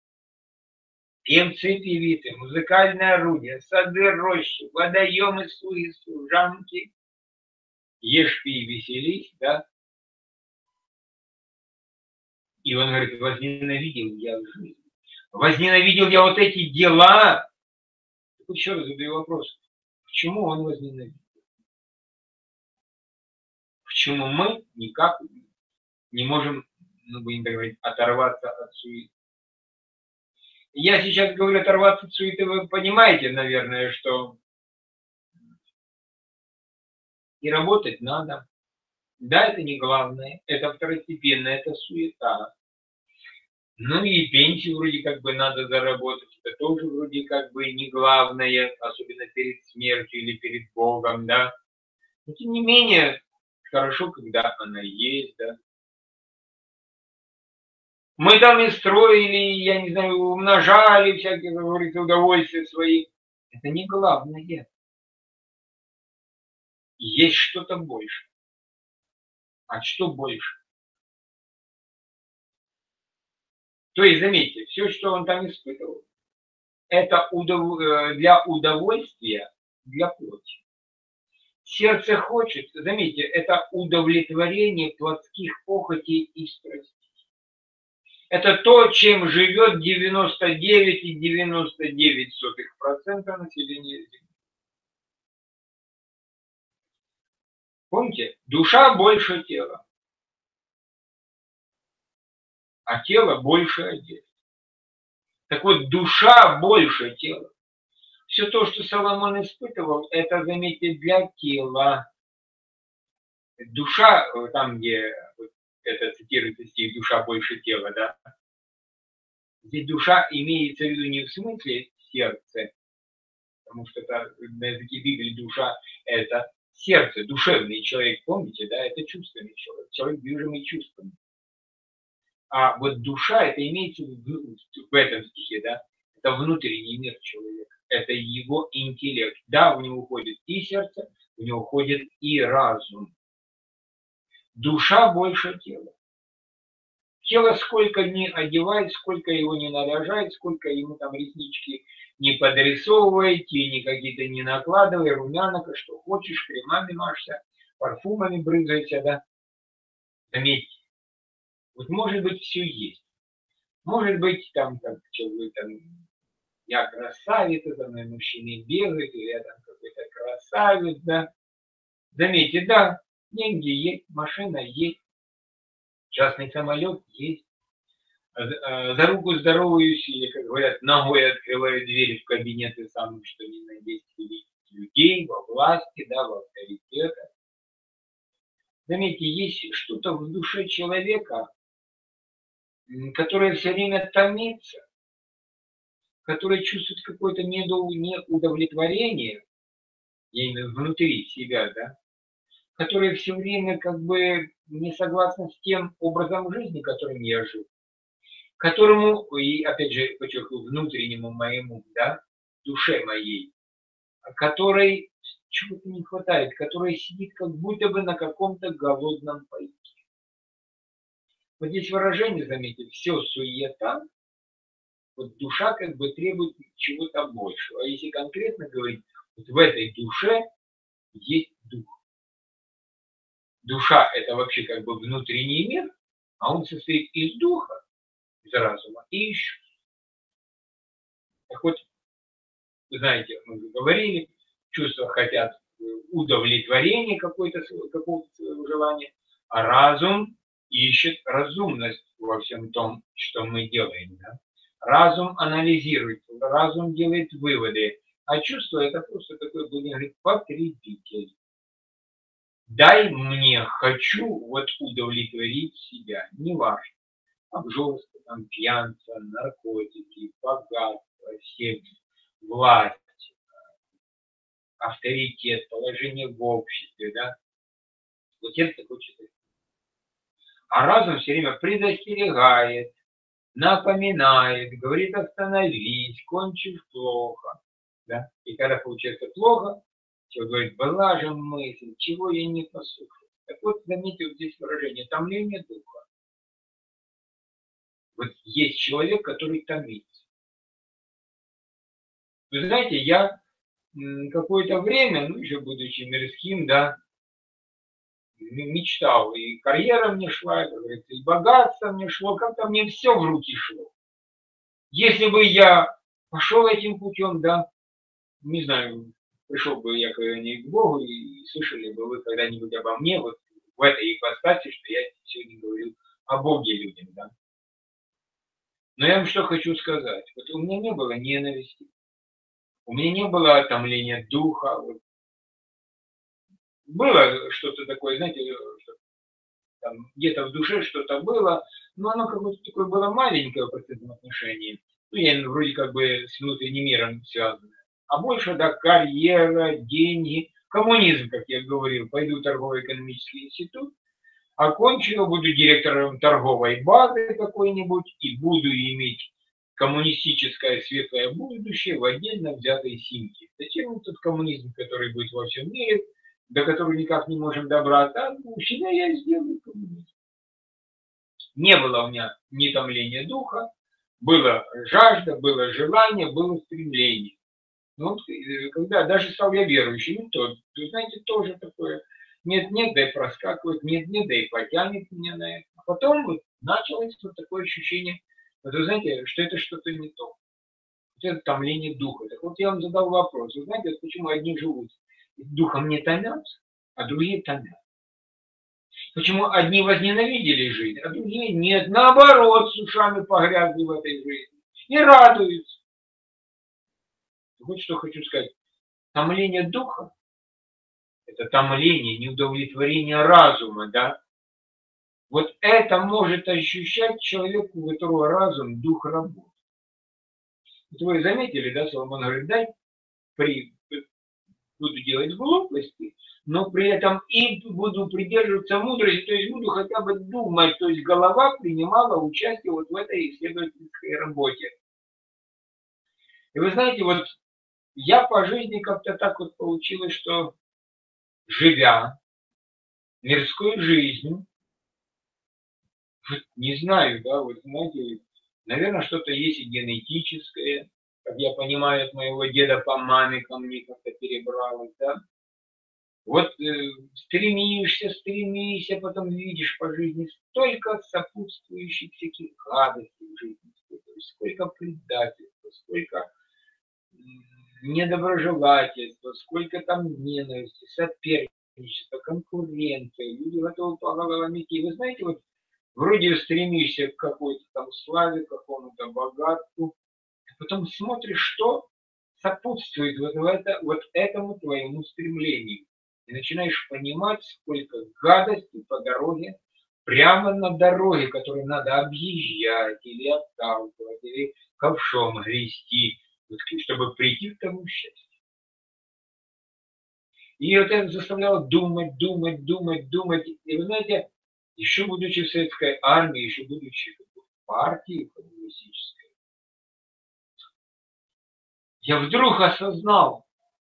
певцы, певицы, музыкальные орудия, сады, рощи, водоемы, слуги, служанки, ешь, пей, веселись, да? И он говорит, возненавидел я жизнь. Возненавидел я вот эти дела. Еще раз задаю вопрос. Почему он возненавидел? Почему мы никак не можем, ну, будем так говорить, оторваться от суеты? Я сейчас говорю оторваться от суеты, вы понимаете, наверное, что и работать надо. Да, это не главное, это второстепенно, это суета. Ну и пенсию вроде как бы надо заработать, это тоже вроде как бы не главное, особенно перед смертью или перед Богом, да. Но тем не менее, хорошо, когда она есть, да. Мы там и строили, я не знаю, умножали всякие, как говорится, удовольствия свои. Это не главное. Есть что-то больше. А что больше? То есть, заметьте, все, что он там испытывал, это удов... для удовольствия, для плоти. Сердце хочет, заметьте, это удовлетворение плотских похотей и страстей. Это то, чем живет девяносто девять и девяносто девять сотых процента населения Земли. Помните, душа больше тела, а тело больше одежды. Так вот, душа больше тела. Все то, что Соломон испытывал, это, заметьте, для тела. Душа, там, где это цитируется стих «душа больше тела», да, здесь душа имеется в виду не в смысле сердце, потому что это, на языке Библии душа – это сердце, душевный человек, помните, да, это чувственный человек, человек, движимый чувствами. А вот душа, это имеется в виду в этом стихе, да, это внутренний мир человека, это его интеллект. Да, у него уходит и сердце, у него уходит и разум. Душа больше тела. Тело сколько не одевает, сколько его не наряжает, сколько ему там реснички не подрисовывай, тени какие-то не накладывай, румянок, что хочешь, кремами машься, парфумами брызгайся, да. Заметьте, вот может быть все есть. Может быть там, как человек там, я красавица, за мной мужчины бегают, или я там какой-то красавец, да. Заметьте, да, деньги есть, машина есть, частный самолет есть. За руку здороваюсь, или, как говорят, ногой открываю двери в кабинеты самых, что ни на есть людей, во власти, да, в авторитетах. Заметьте, есть что-то в душе человека, которая все время томится, которая чувствует какое-то неудовлетворение, я имею в виду внутри себя, да, которая все время как бы не согласна с тем образом жизни, которым я жил, которому, и опять же, подчеркиваю, внутреннему моему, да, душе моей, которой чего-то не хватает, которая сидит как будто бы на каком-то голодном пайке. Вот здесь выражение, заметьте, все суета, вот душа как бы требует чего-то большего. А если конкретно говорить, вот в этой душе есть дух. Душа – это вообще как бы внутренний мир, а он состоит из духа, из разума и из чувств. Так вот, вы знаете, мы говорили, чувства хотят удовлетворения какого-то своего желания, а разум ищет разумность во всем том, что мы делаем. Да? Разум анализирует, разум делает выводы, а чувство – это просто такой, будем говорить, потребитель. Дай мне, хочу вот удовлетворить себя, неважно, обжорство, там, пьянство, наркотики, богатство, секс, власть, авторитет, положение в обществе, да, вот сердце хочет. А разум все время предостерегает, напоминает, говорит: остановись, кончишь плохо, да, и когда получается плохо, человек говорит: была же мысль, чего я не послушал. Так вот, заметьте вот здесь выражение: томление духа. Вот есть человек, который томится. Вы знаете, я какое-то время, ну, еще будучи мирским, да, мечтал, и карьера мне шла, и, как говорится, и богатство мне шло, как-то мне все в руки шло. Если бы я пошел этим путем, да, не знаю, пришел бы я когда-нибудь к Богу, и слышали бы вы когда-нибудь обо мне, вот в этой ипостаси, что я сегодня говорил о Боге людям, да. Но я вам что хочу сказать. Вот у меня не было ненависти, у меня не было томления духа. Вот. Было что-то такое, знаете, что там где-то в душе что-то было, но оно как будто такое было маленькое в процентном отношении. Ну, я вроде как бы с внутренним миром связано. А больше, да, карьера, деньги, коммунизм, как я говорил. Пойду в торгово-экономический институт, окончу, буду директором торговой базы какой-нибудь и буду иметь коммунистическое светлое будущее в отдельно взятой семье. Зачем тот коммунизм, который будет во всем мире, до которого никак не можем добраться? А у себя я сделаю коммунизм. Не было у меня ни томления духа, было жажда, было желание, было стремление. Ну, когда даже стал я верующим, то, вы знаете, тоже такое, нет-нет, да и проскакивает, нет-нет, да и потянет меня на это. А потом вот началось вот такое ощущение, вот вы знаете, что это что-то не то. Вот это томление духа. Так вот я вам задал вопрос, вы знаете, вот почему одни живут духом не томятся, а другие томят. Почему одни возненавидели жизнь, а другие нет, наоборот, с ушами погрязли в этой жизни и радуются. Вот что хочу сказать. Томление духа – это томление, неудовлетворение разума, да? Вот это может ощущать человек, у которого разум, дух работает. Вот вы заметили, да, Соломон говорит: дай, при, буду делать глупости, но при этом и буду придерживаться мудрости, то есть буду хотя бы думать, то есть голова принимала участие вот в этой исследовательской работе. И вы знаете, вот я по жизни как-то так вот получилось, что живя мирской жизнью, не знаю, да, вот знаете, наверное, что-то есть и генетическое, как я понимаю, от моего деда по маме ко мне как-то перебралось, да. Вот э, стремишься, стремишься, потом видишь по жизни столько сопутствующих всяких гадостей в жизни, сколько предательства, сколько недоброжелательства, сколько там ненависти, соперничества, конкуренции, люди готовы по головам идти. Вы знаете, вот вроде стремишься к какой-то там славе, к какому-то богатству, а потом смотришь, что сопутствует вот, это, вот этому твоему стремлению. И начинаешь понимать, сколько гадости по дороге прямо на дороге, которую надо объезжать или отталкивать, или ковшом грести, чтобы прийти к тому счастью. И вот это заставляло думать, думать, думать, думать. И вы знаете, еще будучи в советской армии, еще будучи в партии коммунистической, я вдруг осознал,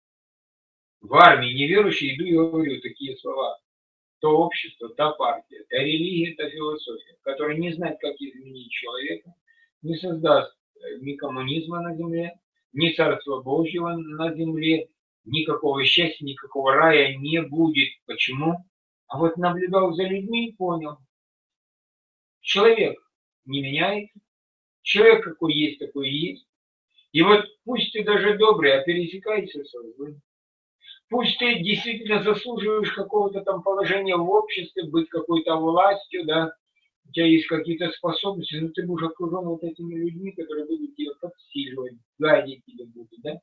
в армии неверующий, иду и говорю такие слова. То общество, та партия, та религия, та философия, которая не знает, как изменить человека, не создаст ни коммунизма на земле, ни Царства Божьего на земле, никакого счастья, никакого рая не будет. Почему? А вот наблюдал за людьми и понял. Человек не меняется. Человек какой есть, такой и есть. И вот пусть ты даже добрый, а пересекайся со злым. Пусть ты действительно заслуживаешь какого-то там положения в обществе, быть какой-то властью, да, у тебя есть какие-то способности, но ты будешь окружен вот этими людьми, которые будут тебя подсиживать, гадить тебе будут, да.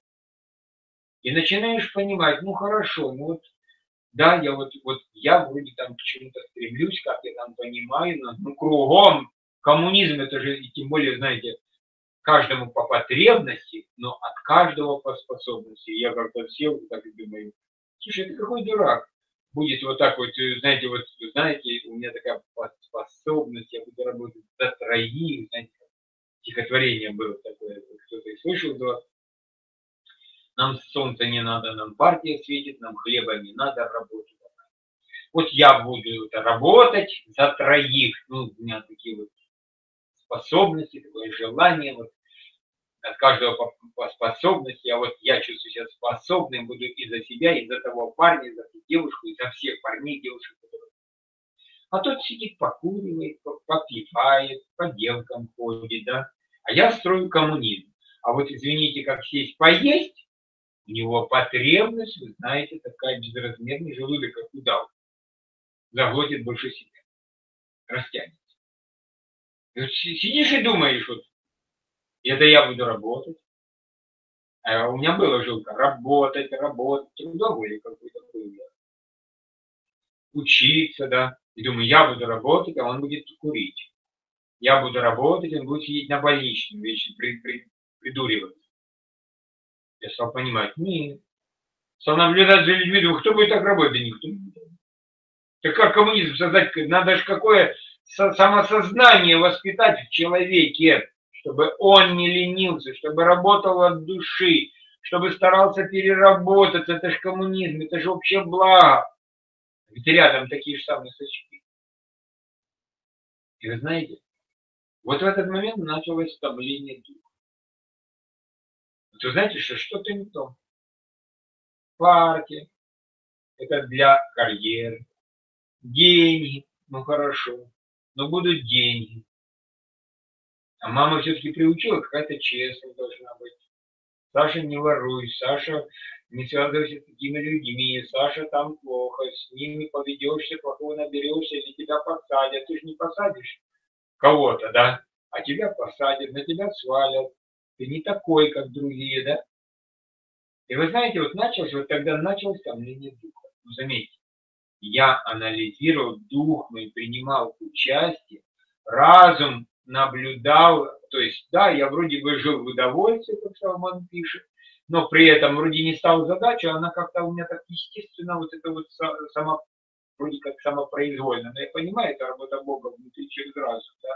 И начинаешь понимать, ну хорошо, ну вот, да, я вот, вот я вроде там к чему-то стремлюсь, как я там понимаю, но ну кругом коммунизм, это же, и тем более, знаете, каждому по потребности, но от каждого по способности. Я как-то сел, так и думаю, слушай, ты какой дурак. Будет вот так вот, знаете, вот, знаете, у меня такая способность, я буду работать за троих, знаете, стихотворение было такое, кто-то и слышал, да, нам солнца не надо, нам партия светит, нам хлеба не надо, работать. Вот я буду это работать за троих, ну, у меня такие вот способности, такое желание, вот, от каждого по, по способности, а вот я чувствую себя способным, буду и за себя, и за того парня, и за ту девушку, и за всех парней, девушек. А тот сидит, покуривает, попивает, по девкам ходит, да. А я строю коммунизм. А вот извините, как сесть поесть, у него потребность, вы знаете, такая безразмерная, желудок как удав, заглотит больше себя, растянется. И вот сидишь и думаешь, вот, это я буду работать. А у меня была жилка работать, работать, трудовой какой-то был. Учиться, да. И думаю, я буду работать, а он будет курить. Я буду работать, он будет сидеть на больничном, вечно при, при, придуриваться. Я стал понимать, нет. Стал наблюдать за людьми, думаю, кто будет так работать? Да никто не будет. Так как коммунизм создать? Надо же какое самосознание воспитать в человеке, чтобы он не ленился, чтобы работал от души, чтобы старался переработаться. Это же коммунизм, это же общее благо. Ведь рядом такие же самые сачки. И вы знаете, вот в этот момент началось томление духа. Вот вы знаете, что что-то не то. Партия, это для карьеры. Деньги, ну хорошо, но будут деньги. А мама все-таки приучила, какая-то честность должна быть. Саша, не воруй, Саша, не связывайся с такими людьми, Саша, там плохо, с ними поведешься, плохого наберешься, или тебя посадят. Ты же не посадишь кого-то, да? А тебя посадят, на тебя свалят. Ты не такой, как другие, да? И вы знаете, вот началось, вот тогда началось томление духа. Ну, заметьте, я анализировал дух мой, принимал участие, разум наблюдал, то есть, да, я вроде бы жил в удовольствии, как Соломон пишет, но при этом вроде не стал задачу, она как-то у меня так естественно, вот это вот само, вроде как самопроизвольно. Но я понимаю, это работа Бога внутри через разум, да.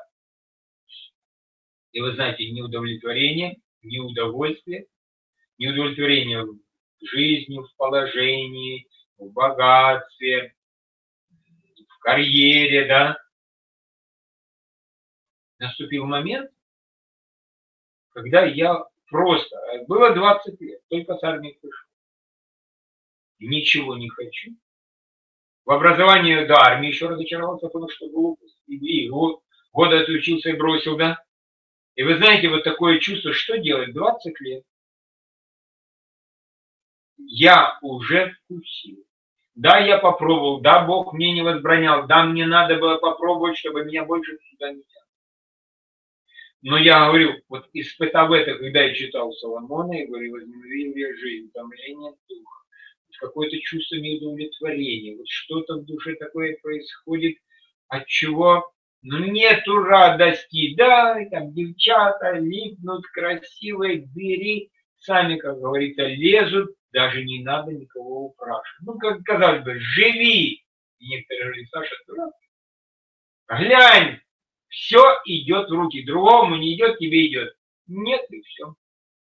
И вы знаете, неудовлетворение, неудовольствие, неудовлетворение в жизни, в положении, в богатстве, в карьере, да. Наступил момент, когда я просто, было двадцать лет, только с армии пришел. Ничего не хочу. В образовании до армии еще разочаровался, потому что глупость. И год, года отучился и бросил, да. И вы знаете, вот такое чувство, что делать? двадцать лет. Я уже вкусил. Да, я попробовал, да, Бог мне не возбранял, да, мне надо было попробовать, чтобы меня больше сюда не тянуло. Но я говорю, вот испытав это, когда я читал Соломона, я говорю, возмездил я жизнь, томление духа, какое-то чувство неудовлетворения, вот что-то в душе такое происходит, Отчего? Ну, нету радости, да, и там девчата липнут красивые к двери, сами, как говорится, лезут, даже не надо никого упрашивать. Ну, как казалось бы, живи. И некоторые говорят: Саша, дурак, глянь, все идет в руки, другому не идет, тебе идет. Нет, и все.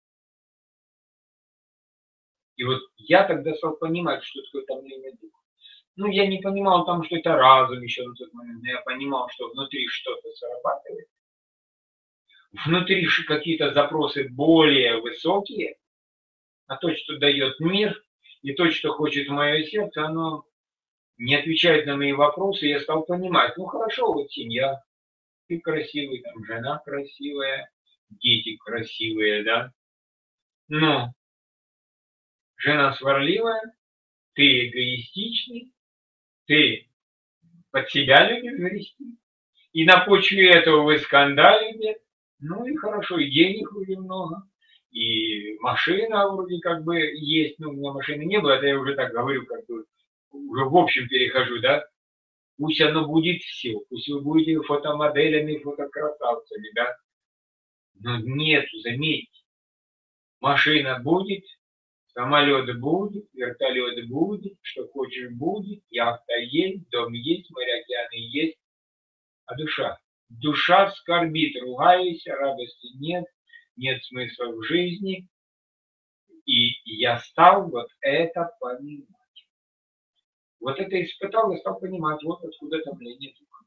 И вот я тогда стал понимать, что такое томление духа. Ну, я не понимал там, что это разум еще на тот момент, но я понимал, что внутри что-то срабатывает. Внутри какие-то запросы более высокие, а то, что дает мир, и то, что хочет мое сердце, оно не отвечает на мои вопросы, и я стал понимать: ну хорошо, вот семья, ты красивый, там жена красивая, дети красивые, да, но жена сварливая, ты эгоистичный, ты под себя любишь грести, и на почве этого вы скандалите. Ну и хорошо, и денег вроде много, и машина вроде как бы есть. Ну, у меня машины не было, это я уже так говорю, как бы уже в общем перехожу, да. Пусть оно будет все, пусть вы будете фотомоделями, фотокрасавцами, да. Но нет, заметьте, машина будет, самолет будет, вертолет будет, что хочешь будет, яхта есть, дом есть, моря, океаны есть, а душа? Душа скорбит, ругаясь, радости нет, нет смысла в жизни. И я стал вот это понимать. Вот это испытал, я стал понимать, вот откуда томление духа.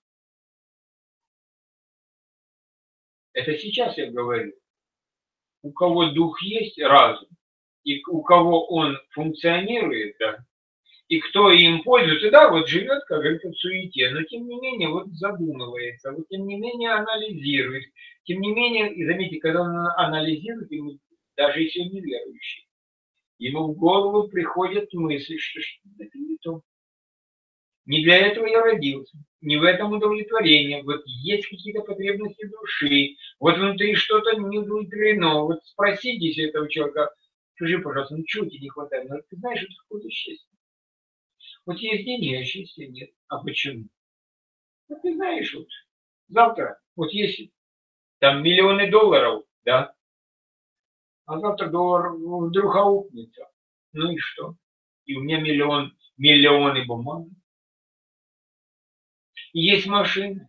Это сейчас я говорю. У кого дух есть, разум, и у кого он функционирует, да, и кто им пользуется, да, вот живет, как говорится, в суете, но тем не менее вот задумывается, вот тем не менее анализирует, тем не менее, и заметьте, когда он анализирует, ему, даже если он неверующий, ему в голову приходят мысли, что это не то. Не для этого я родился, не в этом удовлетворение. Вот есть какие-то потребности души, вот внутри что-то не удовлетворено. Вот спросите этого человека: скажи, пожалуйста, ну чего тебе не хватает? Ну, ты знаешь, это какое-то счастье. Вот есть деньги, а счастья нет. А почему? Ну, ты знаешь, вот завтра, вот есть там миллионы долларов, да, а завтра доллар вдруг аукнется. Ну и что? И у меня миллион, миллионы бумаг. И есть машина.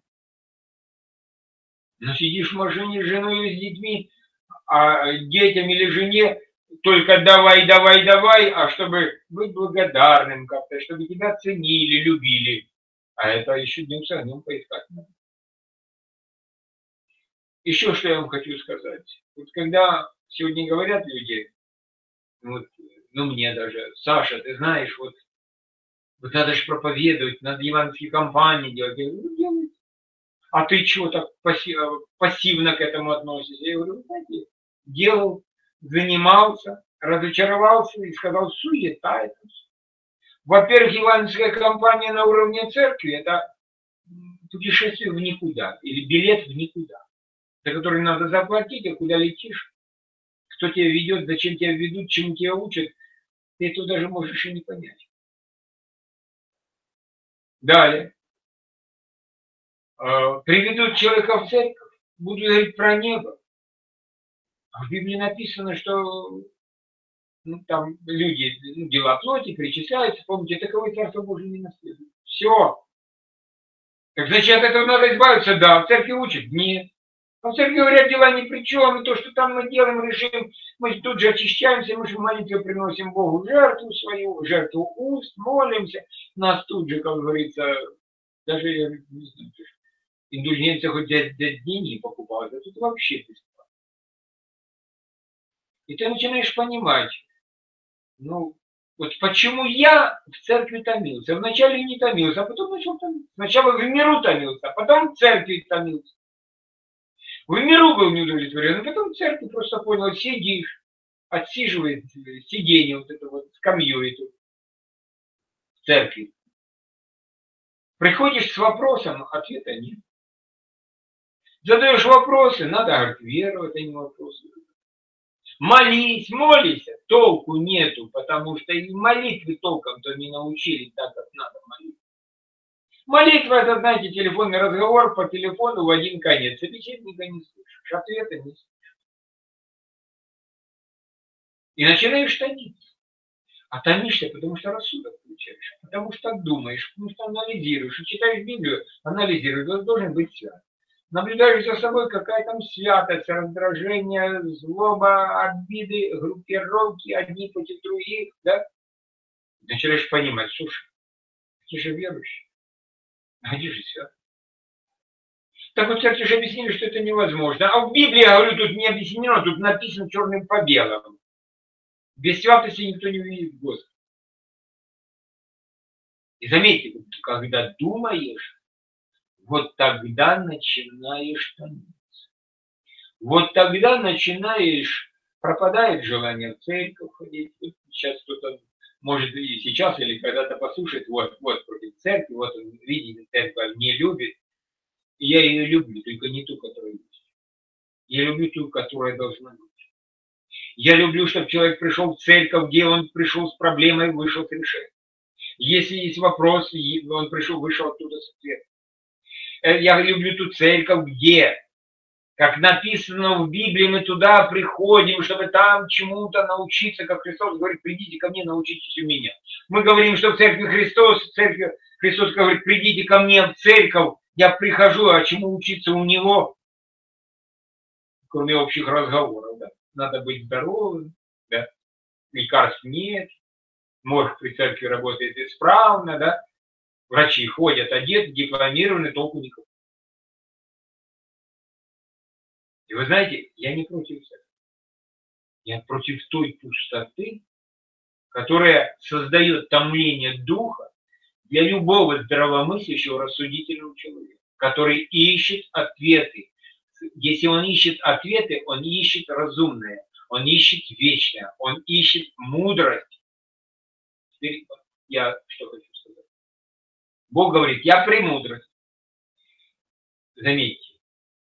Но сидишь в машине с женой или с детьми, а детям или жене только давай, давай, давай, а чтобы быть благодарным как-то, чтобы тебя ценили, любили. А это еще днем с огнем поискать надо. Еще что я вам хочу сказать. Вот когда сегодня говорят люди, вот, ну мне даже: Саша, ты знаешь, вот, вот надо же проповедовать, надо евангельские кампании делать. Я говорю: ну делай. А ты чего так пассивно к этому относишься? Я говорю: знаете, делал, занимался, разочаровался и сказал: суета это. Во-первых, евангельская кампания на уровне церкви — это путешествие в никуда, или билет в никуда, за который надо заплатить, а куда летишь, кто тебя ведет, зачем тебя ведут, чему тебя учат, ты этого даже можешь и не понять. Далее. Приведут человека в церковь, будут говорить про небо. А в Библии написано, что ну, там люди, ну, дела плоти причисляются, помните, таковы Царство Божие не наследуют. Все. Так значит, от этого надо избавиться? Да. В церкви учат? Нет. А в церкви говорят, дела ни при чем, и то, что там мы делаем, решим, мы тут же очищаемся, мы же в молитве приносим Богу жертву свою, жертву уст, молимся, нас тут же, как говорится, даже, я не знаю, индульгенция хоть для, для денег покупают, а тут вообще бесплатно. И ты начинаешь понимать, ну, вот почему я в церкви томился. Вначале не томился, а потом начал томиться. Сначала в миру томился, а потом в церкви томился. В миру был неудовлетворен, а потом в церкви просто понял: сидишь, отсиживает сиденье, вот это вот, скамью эту в церкви. Приходишь с вопросом, ответа нет. Задаешь вопросы, надо, говорит, веровать, а не вопросы. Молись, молись, толку нету, потому что и молитвы толком-то не научили так, как надо молиться. Молитва — это, знаете, телефонный разговор по телефону в один конец. Собеседника не слышишь, ответа не слышишь. И начинаешь томиться. А томишься, потому что рассудок включаешь, потому что думаешь, потому что анализируешь. И читаешь Библию, анализируешь, это должен быть свят. Наблюдаешь за собой, какая там святость, раздражение, злоба, обиды, группировки, одни против других, да? Начинаешь понимать, слушай, ты же верующий, а где же свят? Так вот, церкви же объяснили, что это невозможно. А в Библии, я говорю, тут не объяснено, тут написано черным по белому. Без святости никто не увидит Господа. И заметьте, когда думаешь, вот тогда начинаешь томиться. Вот тогда начинаешь, пропадает желание в церковь ходить. Сейчас кто-то может и сейчас, или когда-то послушает, вот, вот против церкви, вот он видит, церковь не любит. И я ее люблю, только не ту, которая есть. Я люблю ту, которая должна быть. Я люблю, чтобы человек пришел в церковь, где он пришел с проблемой, вышел с решением. Если есть вопрос, он пришел, вышел оттуда с ответом. Я люблю ту церковь, где, как написано в Библии, мы туда приходим, чтобы там чему-то научиться, как Христос говорит, придите ко мне, научитесь у меня. Мы говорим, что в церкви Христос, в церкви Христос говорит, придите ко мне в церковь, я прихожу, а чему учиться у него, кроме общих разговоров, да. Надо быть здоровым, да, лекарств нет, мозг при церкви работает исправно, да, врачи ходят одеты, дипломированы, толку никакого. И вы знаете, я не против церкви. Я против той пустоты, которая создает томление духа для любого здравомыслящего, рассудительного человека, который ищет ответы. Если он ищет ответы, он ищет разумное, он ищет вечное, он ищет мудрость. Теперь я что хочу сказать. Бог говорит, я премудрость. Заметьте.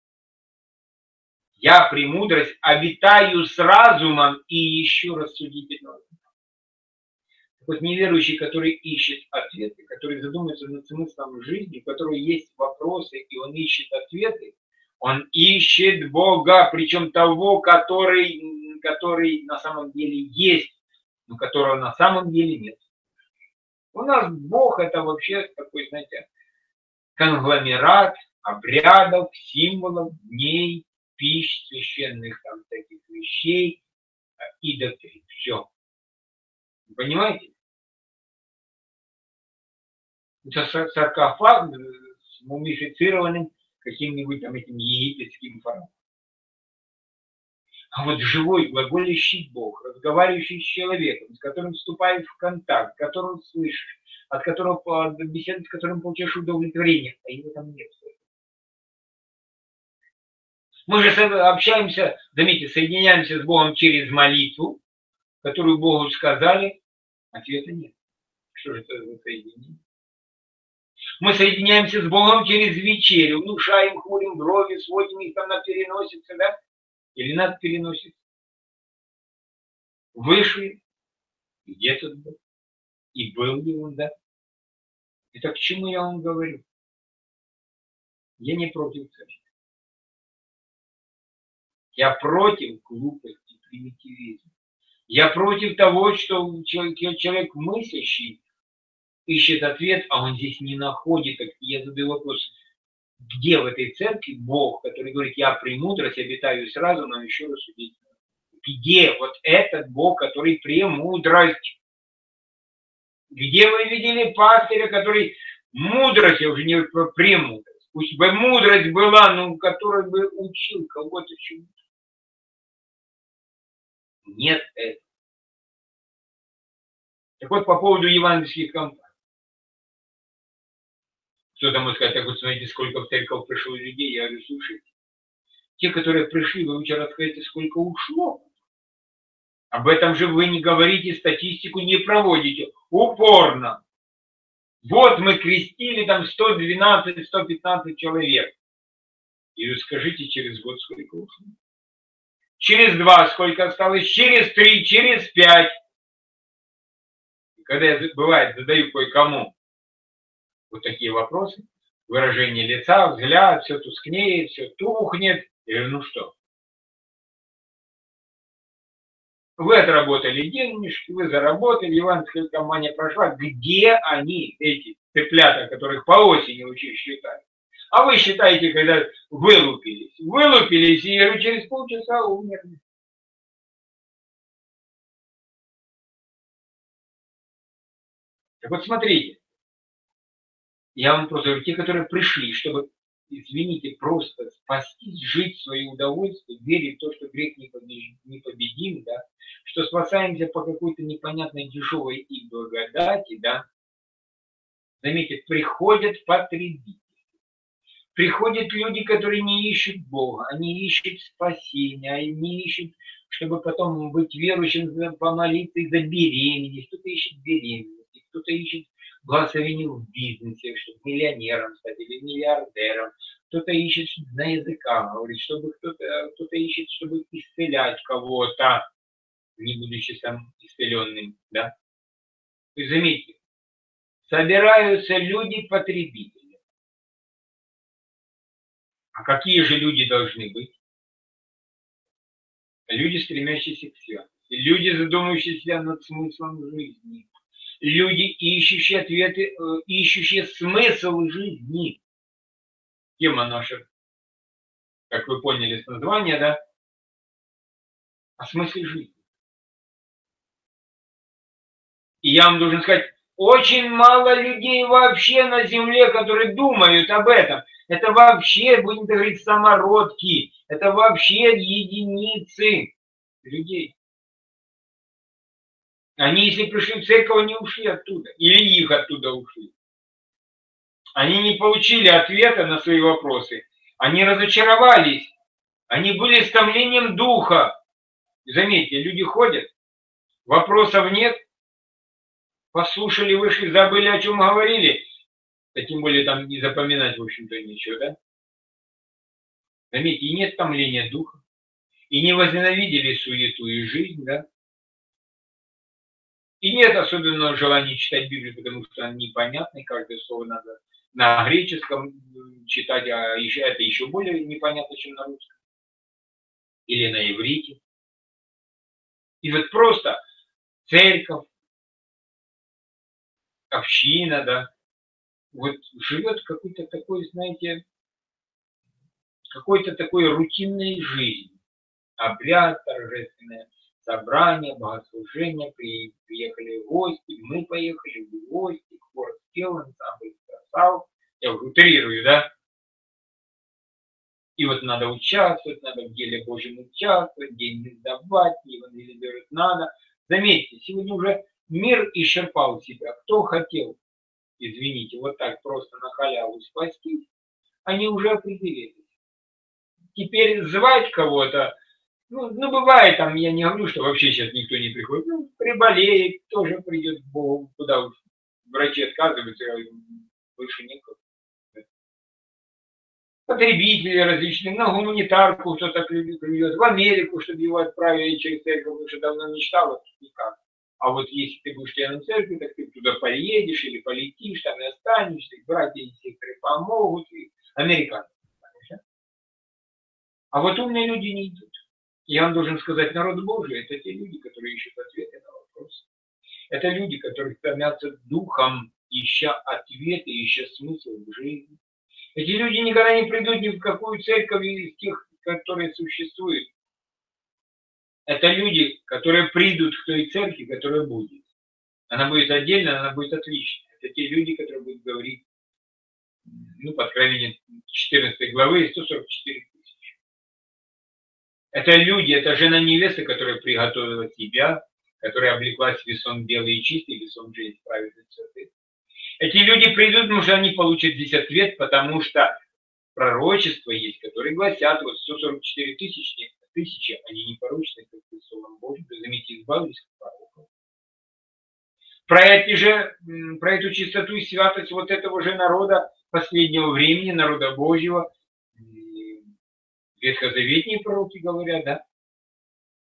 Я премудрость, обитаю с разумом и ищу рассудительного. Вот неверующий, который ищет ответы, который задумывается над смыслом жизни, у которого есть вопросы, и он ищет ответы, он ищет Бога, причем того, который, который на самом деле есть, но которого на самом деле нет. У нас Бог — это вообще такой, знаете, конгломерат обрядов, символов, дней, пищ, священных там таких вещей и доктрин. Все. Вы понимаете? Это саркофаг с мумифицированным каким-нибудь там этим египетским фараоном. А вот живой, глаголящий Бог, разговаривающий с человеком, с которым вступаешь в контакт, которого слышишь, от которого беседуешь, с которым получаешь удовлетворение, а его там нет. Мы же общаемся, заметьте, соединяемся с Богом через молитву, которую Богу сказали, ответа нет. Что же это за соединение? Мы соединяемся с Богом через вечерю, внушаем, хмурим брови, сводим их там на переносице, да? Или над переносицей. Вышли, где тут был? И был ли он, да? Это к чему я вам говорю? Я не против церкви. Я против глупости, примитивизма. Я против того, что человек мыслящий ищет ответ, а он здесь не находит. Я задаю вопрос, где в этой церкви Бог, который говорит, я премудрость, обитаю с разумом, еще раз судить. Где вот этот Бог, который премудрость? Где вы видели пастыря, который мудрость, я уже не говорю про премудрость, пусть бы мудрость была, но который бы учил кого-то чему-то. Нет этого. Так вот, по поводу евангельских компаний. Кто-то может сказать, так вот смотрите, сколько в церковь пришло людей. Я говорю, слушайте, те, которые пришли, вы лучше расскажите, сколько ушло. Об этом же вы не говорите, статистику не проводите. Упорно. Вот мы крестили там сто двенадцать - сто пятнадцать человек. И вы скажите, через год сколько ушло? Через два сколько осталось? Через три, через пять. И когда я, бывает, задаю кое-кому Вот такие вопросы. Выражение лица, взгляд, все тускнеет, все тухнет. Я говорю, ну что? Вы отработали денежки, вы заработали, ивановская компания прошла. Где они, эти цыплята, которых по осени учили считать? А вы считаете, когда вылупились. Вылупились, и я говорю, через полчаса умерли. Так вот смотрите. Я вам просто говорю, те, которые пришли, чтобы, извините, просто спастись, жить в свое удовольствие, верить в то, что грех непобедим, да, что спасаемся по какой-то непонятной дешевой и благодати, да, заметьте, приходят потребители. Приходят люди, которые не ищут Бога, они ищут спасения, они ищут, чтобы потом быть верующим, помолиться и забеременеть. Кто-то ищет беременности, кто-то ищет благословение в бизнесе, чтобы миллионером стать или миллиардером. Кто-то ищет на языках, говорит, чтобы кто-то, кто-то ищет, чтобы исцелять кого-то, не будучи сам исцеленным. Да? То есть, заметьте, собираются люди-потребители. А какие же люди должны быть? Люди, стремящиеся к святости, люди, задумывающиеся над смыслом жизни, люди, ищущие ответы, ищущие смысл жизни. Тема наша, как вы поняли с названия, да? О смысле жизни. И я вам должен сказать, очень мало людей вообще на земле, которые думают об этом. Это вообще, будем говорить, самородки. Это вообще единицы людей. Они, если пришли в церковь, они ушли оттуда. Или их оттуда ушли. Они не получили ответа на свои вопросы. Они разочаровались. Они были с томлением духа. Заметьте, люди ходят, вопросов нет. Послушали, вышли, забыли, о чем говорили. А тем более там не запоминать, в общем-то, ничего, да? Заметьте, и нет томления духа. И не возненавидели суету и жизнь, да? И нет особенного желания читать Библию, потому что она непонятна, каждое слово надо на греческом читать, а еще, это еще более непонятно, чем на русском. Или на иврите. И вот просто церковь, община, да, вот живет какой-то такой, знаете, какой-то такой рутинной жизнью. Обряд, торжественное собрание, богослужение, при, приехали гости, мы поехали в гости, хор спел, ансамбль сказал, я уже утрирую, да? И вот надо участвовать, надо в деле Божьем участвовать, деньги сдавать, евангелизировать надо. Заметьте, сегодня уже мир исчерпал себя. Кто хотел, извините, вот так просто на халяву спастись, они уже определились. Теперь звать кого-то, ну, ну, бывает там, я не говорю, что вообще сейчас никто не приходит, ну, приболеет, тоже придет к Богу, куда уж врачи отказываются, больше некого. Потребители различные, на гуманитарку кто-то придет, в Америку, чтобы его отправили через церковь, потому что давно мечтал, никак. А вот если ты будешь членом церкви, так ты туда поедешь или полетишь, там и останешься, и братья и сестры помогут, и американцы. А вот умные люди не идут. Я вам должен сказать, народ Божий – это те люди, которые ищут ответы на вопросы. Это люди, которые стремятся духом, ища ответы, ища смысл в жизни. Эти люди никогда не придут ни в какую церковь из тех, которые существуют. Это люди, которые придут к той церкви, которая будет. Она будет отдельно, она будет отличной. Это те люди, которые будут говорить, ну, по откровению четырнадцатой главы, сто сорок четыре тысячи. Это люди, это жена невесты, которая приготовила себя, которая облеклась в весон белый и чистый, весон жизни праведной церкви. Эти люди придут, потому что они получат здесь ответ, потому что пророчества есть, которые гласят, вот сто сорок четыре тысячи, тысячи, они непорочны, как и Словом Божьим, заметьте, избавились от пророков. Про, эти же, про эту чистоту и святость вот этого же народа последнего времени, народа Божьего, ветхозаветные пророки говорят, да?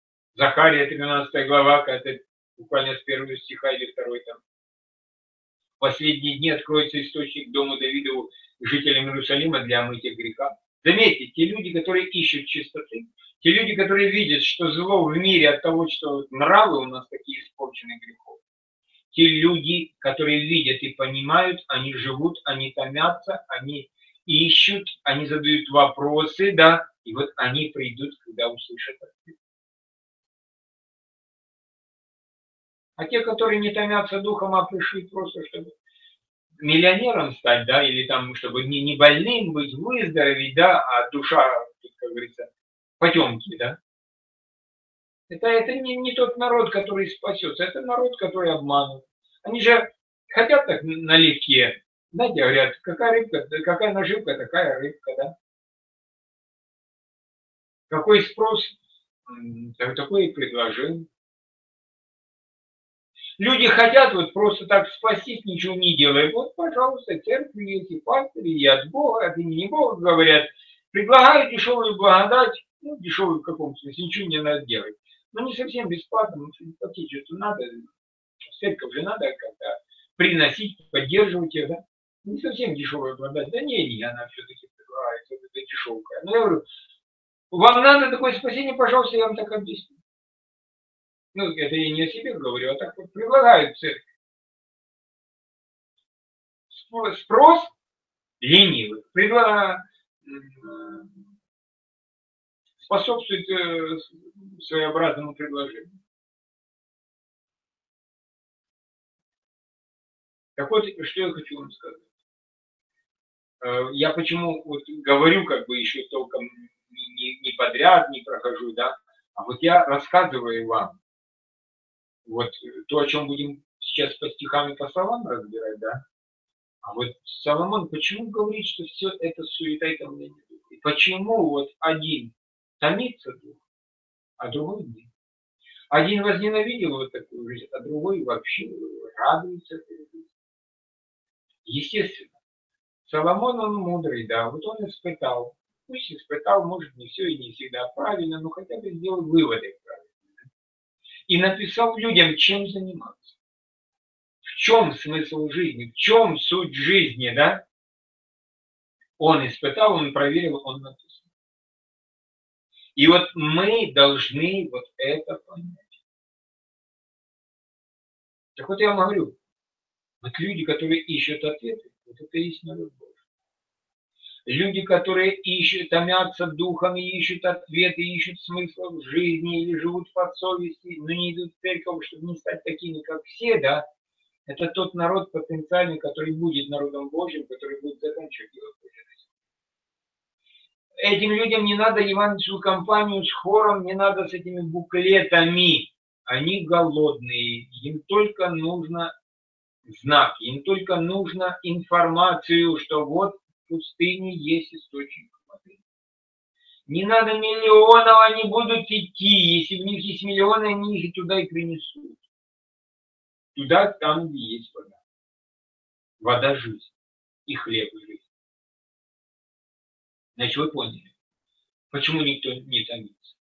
Захария, тринадцатая глава, это буквально с первого стиха или второй там. В последние дни откроется источник дома Давидову жителям Иерусалима для омытия греха. Заметьте, те люди, которые ищут чистоты, те люди, которые видят, что зло в мире от того, что нравы у нас такие испорченные грехом, те люди, которые видят и понимают, они живут, они томятся, они ищут, они задают вопросы, да, и вот они придут, когда услышат ответ. А те, которые не томятся духом, а пришли просто, чтобы миллионером стать, да, или там, чтобы не, не больным быть, выздороветь, да, а душа, как говорится, потемки, да. Это, это не, не тот народ, который спасется, это народ, который обманут. Они же хотят так налегке, знаете, говорят, какая рыбка, какая наживка, такая рыбка, да. Какой спрос, такое и предложение. Люди хотят вот просто так спастись, ничего не делая. Вот, пожалуйста, церкви есть, и пастыри, и от Бога, от имени Бога говорят, предлагают дешевую благодать, ну, дешевую в каком смысле, ничего не надо делать. Но не совсем бесплатно, но платить что-то надо, в церковь же надо как-то приносить, поддерживать их, да. Не совсем дешевая благодать, да не, не, она все-таки предлагает, это дешевая. Но я говорю, вам надо такое спасение, пожалуйста, я вам так объясню. Ну, это я не о себе говорю, а так вот предлагают церковь. Спрос ленивый предла... способствует своеобразному предложению. Так вот, что я хочу вам сказать. Я почему вот говорю, как бы еще толком не, не подряд, не прохожу, да, а вот я рассказываю вам, вот то, о чем будем сейчас по стихам и по словам разбирать, да, а вот Соломон почему говорит, что все это суета и томление духа? И почему вот один томится дух, а другой нет? Один возненавидел вот такую жизнь, а другой вообще радуется этой жизни. Естественно, Соломон, он мудрый, да, вот он испытал. Пусть испытал, может, не все и не всегда правильно, но хотя бы сделал выводы правильные. И написал людям, чем заниматься. В чем смысл жизни, в чем суть жизни, да? Он испытал, он проверил, он написал. И вот мы должны вот это понять. Так вот я вам говорю, вот люди, которые ищут ответы, вот это и есть народ Божий. Люди, которые ищут, томятся духом и ищут ответы, ищут смысл в жизни или живут под совестью, но не идут в церковь, чтобы не стать такими, как все, да, это тот народ потенциальный, который будет народом Божьим, который будет заканчивать его Божьей. Этим людям не надо евангельскую кампанию с хором, не надо с этими буклетами. Они голодные, им только нужно знак, им только нужно информацию, что вот в пустыне есть источник воды. Не надо миллионов, они будут идти. Если в них есть миллионы, они их туда и принесут. Туда, там, где есть вода. Вода – жизнь. И хлеб – жизнь. Значит, вы поняли, почему никто не томится.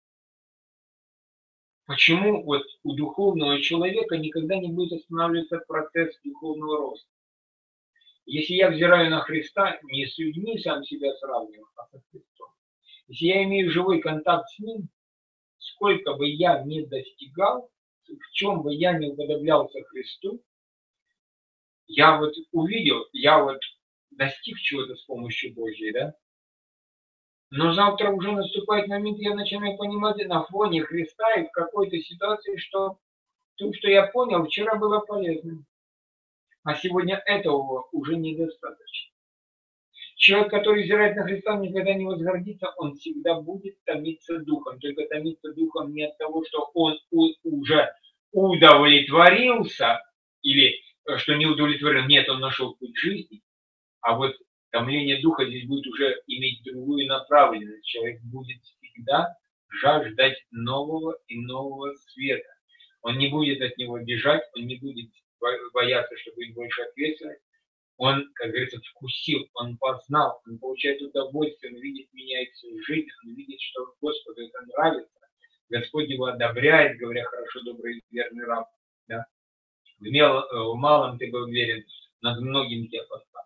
Почему вот у духовного человека никогда не будет останавливаться процесс духовного роста. Если я взираю на Христа, не с людьми сам себя сравниваю, а со Христом. Если я имею живой контакт с Ним, сколько бы я ни достигал, в чем бы я ни уподоблялся Христу, я вот увидел, я вот достиг чего-то с помощью Божьей, да? Но завтра уже наступает момент, я начинаю понимать на фоне Христа и в какой-то ситуации, что то, что я понял, вчера было полезным, а сегодня этого уже недостаточно. Человек, который взирает на Христа, никогда не возгордится, он всегда будет томиться духом. Только томиться духом не от того, что он уже удовлетворился, или что не удовлетворен, нет, он нашел путь жизни, а вот томление духа здесь будет уже иметь другую направленность. Человек будет всегда жаждать нового и нового света. Он не будет от него бежать, он не будет бояться, что будет больше ответственности. Он, как говорится, вкусил, он познал, он получает удовольствие, он видит, меняется жизнь, он видит, что Господу это нравится. Господь его одобряет, говоря, хорошо, добрый, верный раб. Да? В, мел, в малом ты был верен, над многими постами.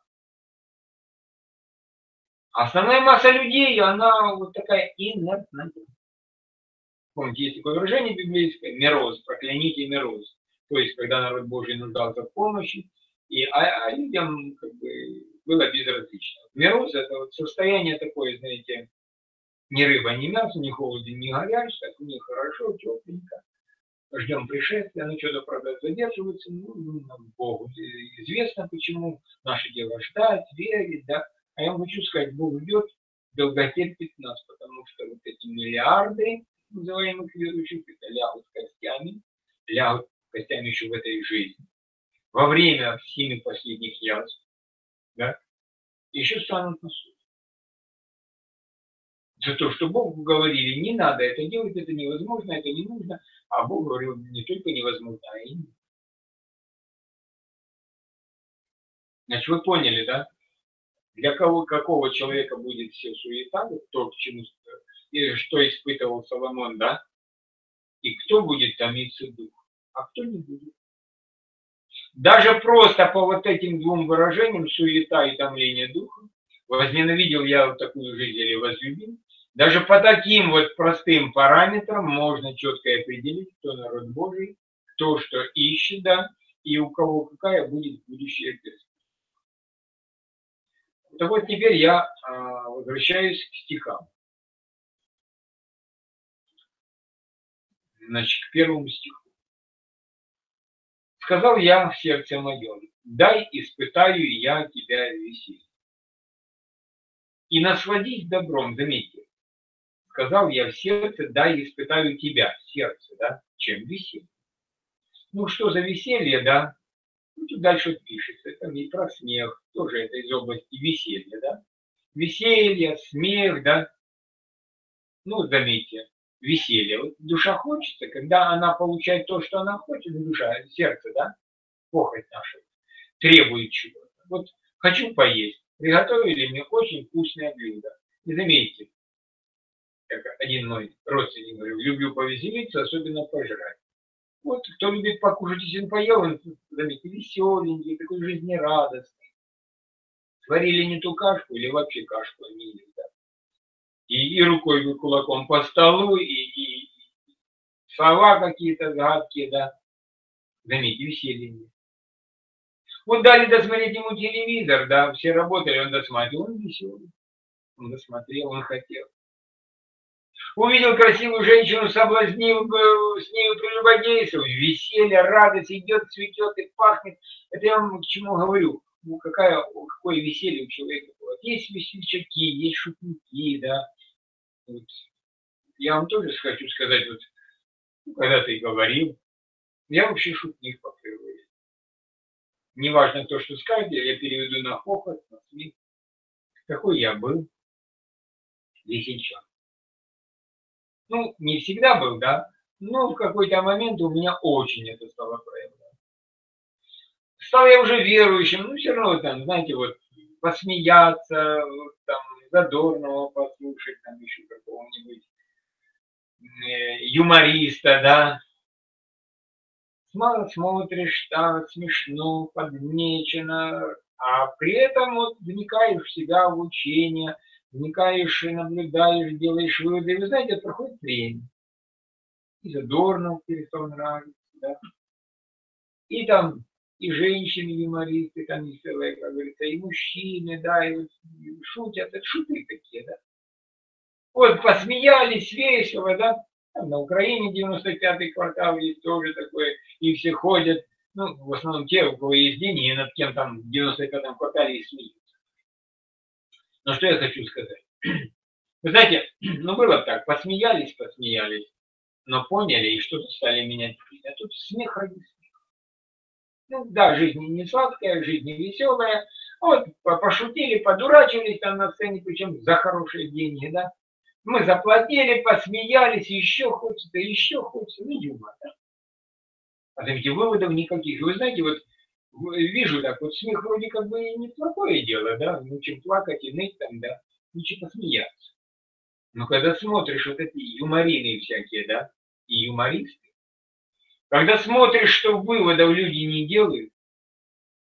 Основная масса людей, она вот такая инертная. Помните, есть такое выражение библейское, мироз, прокляните мироз. То есть, когда народ Божий нуждался в помощи, и, а, а людям как бы было безразлично. Мироз – это вот состояние такое, знаете, ни рыба, ни мясо, ни холоден, ни горяч, так у них хорошо, тепленько. Ждем пришествия, ну что-то, правда, задерживается, ну, Богу известно почему, наше дело ждать, верить, да. А я вам хочу сказать, Бог ждет, долготерпит нас, потому что вот эти миллиарды называемых верующих, это лягут костями, лягут костями еще в этой жизни. Во время семи последних язв, да, еще станут на суд. За то, что Богу говорили, не надо это делать, это невозможно, это не нужно, а Бог говорил, не только невозможно, а и не. Значит, вы поняли, да? Для кого, какого человека будет все суета, то, к чему, и что испытывал Соломон, да? И кто будет томиться дух, а кто не будет. Даже просто по вот этим двум выражениям, суета и томление духа, возненавидел я вот такую жизнь или возлюбил, даже по таким вот простым параметрам можно четко определить, кто народ Божий, кто что ищет, да, и у кого какая будет будущая перспектива. Так вот теперь я а, возвращаюсь к стихам. Значит, к первому стиху. Сказал я в сердце моем, дай испытаю я тебя веселье. И насладись добром, заметьте. Сказал я в сердце, дай испытаю тебя, сердце, да, чем веселье. Ну что за веселье, да? Ну, тут дальше пишется, это и про смех, тоже это из области веселья, да? Веселье, смех, да? Ну, заметьте, веселье. Вот душа хочется, когда она получает то, что она хочет, душа, сердце, да? Похоть наша требует чего-то. Вот хочу поесть, приготовили мне очень вкусное блюдо. И заметьте, как один мой родственник говорил, люблю повеселиться, особенно пожрать. Вот кто любит покушать, если он поел, он, заметьте, веселенький, такой жизнерадостный. Сварили не ту кашку или вообще кашку не ели, да. И, и рукой, и кулаком по столу, и, и, и слова какие-то гадкие, да. Заметьте, веселенький. Вот дали досмотреть ему телевизор, да, все работали, он досмотрел, он веселый. Он досмотрел, он хотел. Увидел красивую женщину, соблазнил, с нею прелюбодействовал, веселье, радость идет, цветет и пахнет. Это я вам к чему говорю. Ну, какая, какое веселье у человека было. Есть весельчаки, есть шутники, да. Вот. Я вам тоже хочу сказать, вот, ну, когда ты говорил, я вообще шутник по природе. Неважно то, что скажете, я переведу на хохот, на смех. Какой я был весельчак. Ну, не всегда был, да, но в какой-то момент у меня очень это стало проявляться. Стал я уже верующим, ну, все равно там, знаете, вот, посмеяться, вот, там, задорного послушать, там, еще какого-нибудь э, юмориста, да. Мало смотришь, там, смешно, подмечено, а при этом вот вникаешь в себя, в учение, вникаешь и наблюдаешь, делаешь выводы. И вы знаете, проходит время. И задорно перестал нравиться, да. И там и женщины-юмористы, там веселые, как говорится, и мужчины, да, и, и шутят, это шуты такие, да. Вот посмеялись весело, да. Там на Украине девяносто пятый квартал есть тоже такое, и все ходят, ну, в основном те, у кого есть деньги, и над кем там в девяносто пятом квартале и смеются. Но что я хочу сказать? Вы знаете, ну было так, посмеялись, посмеялись, но поняли и что-то стали менять в жизни. А тут смех ради смеха. Ну да, жизнь не сладкая, жизнь не веселая. Вот пошутили, подурачились там на сцене, причем за хорошие деньги, да. Мы заплатили, посмеялись, еще хочется, еще хочется, ну юмор, да. А заметьте, выводов никаких. Вы знаете, вот вижу так, вот смех вроде как бы и неплохое дело, да, ну чем плакать и ныть там, да, ничего посмеяться. Но когда смотришь вот эти юморины всякие, да, и юмористы, когда смотришь, что выводов люди не делают,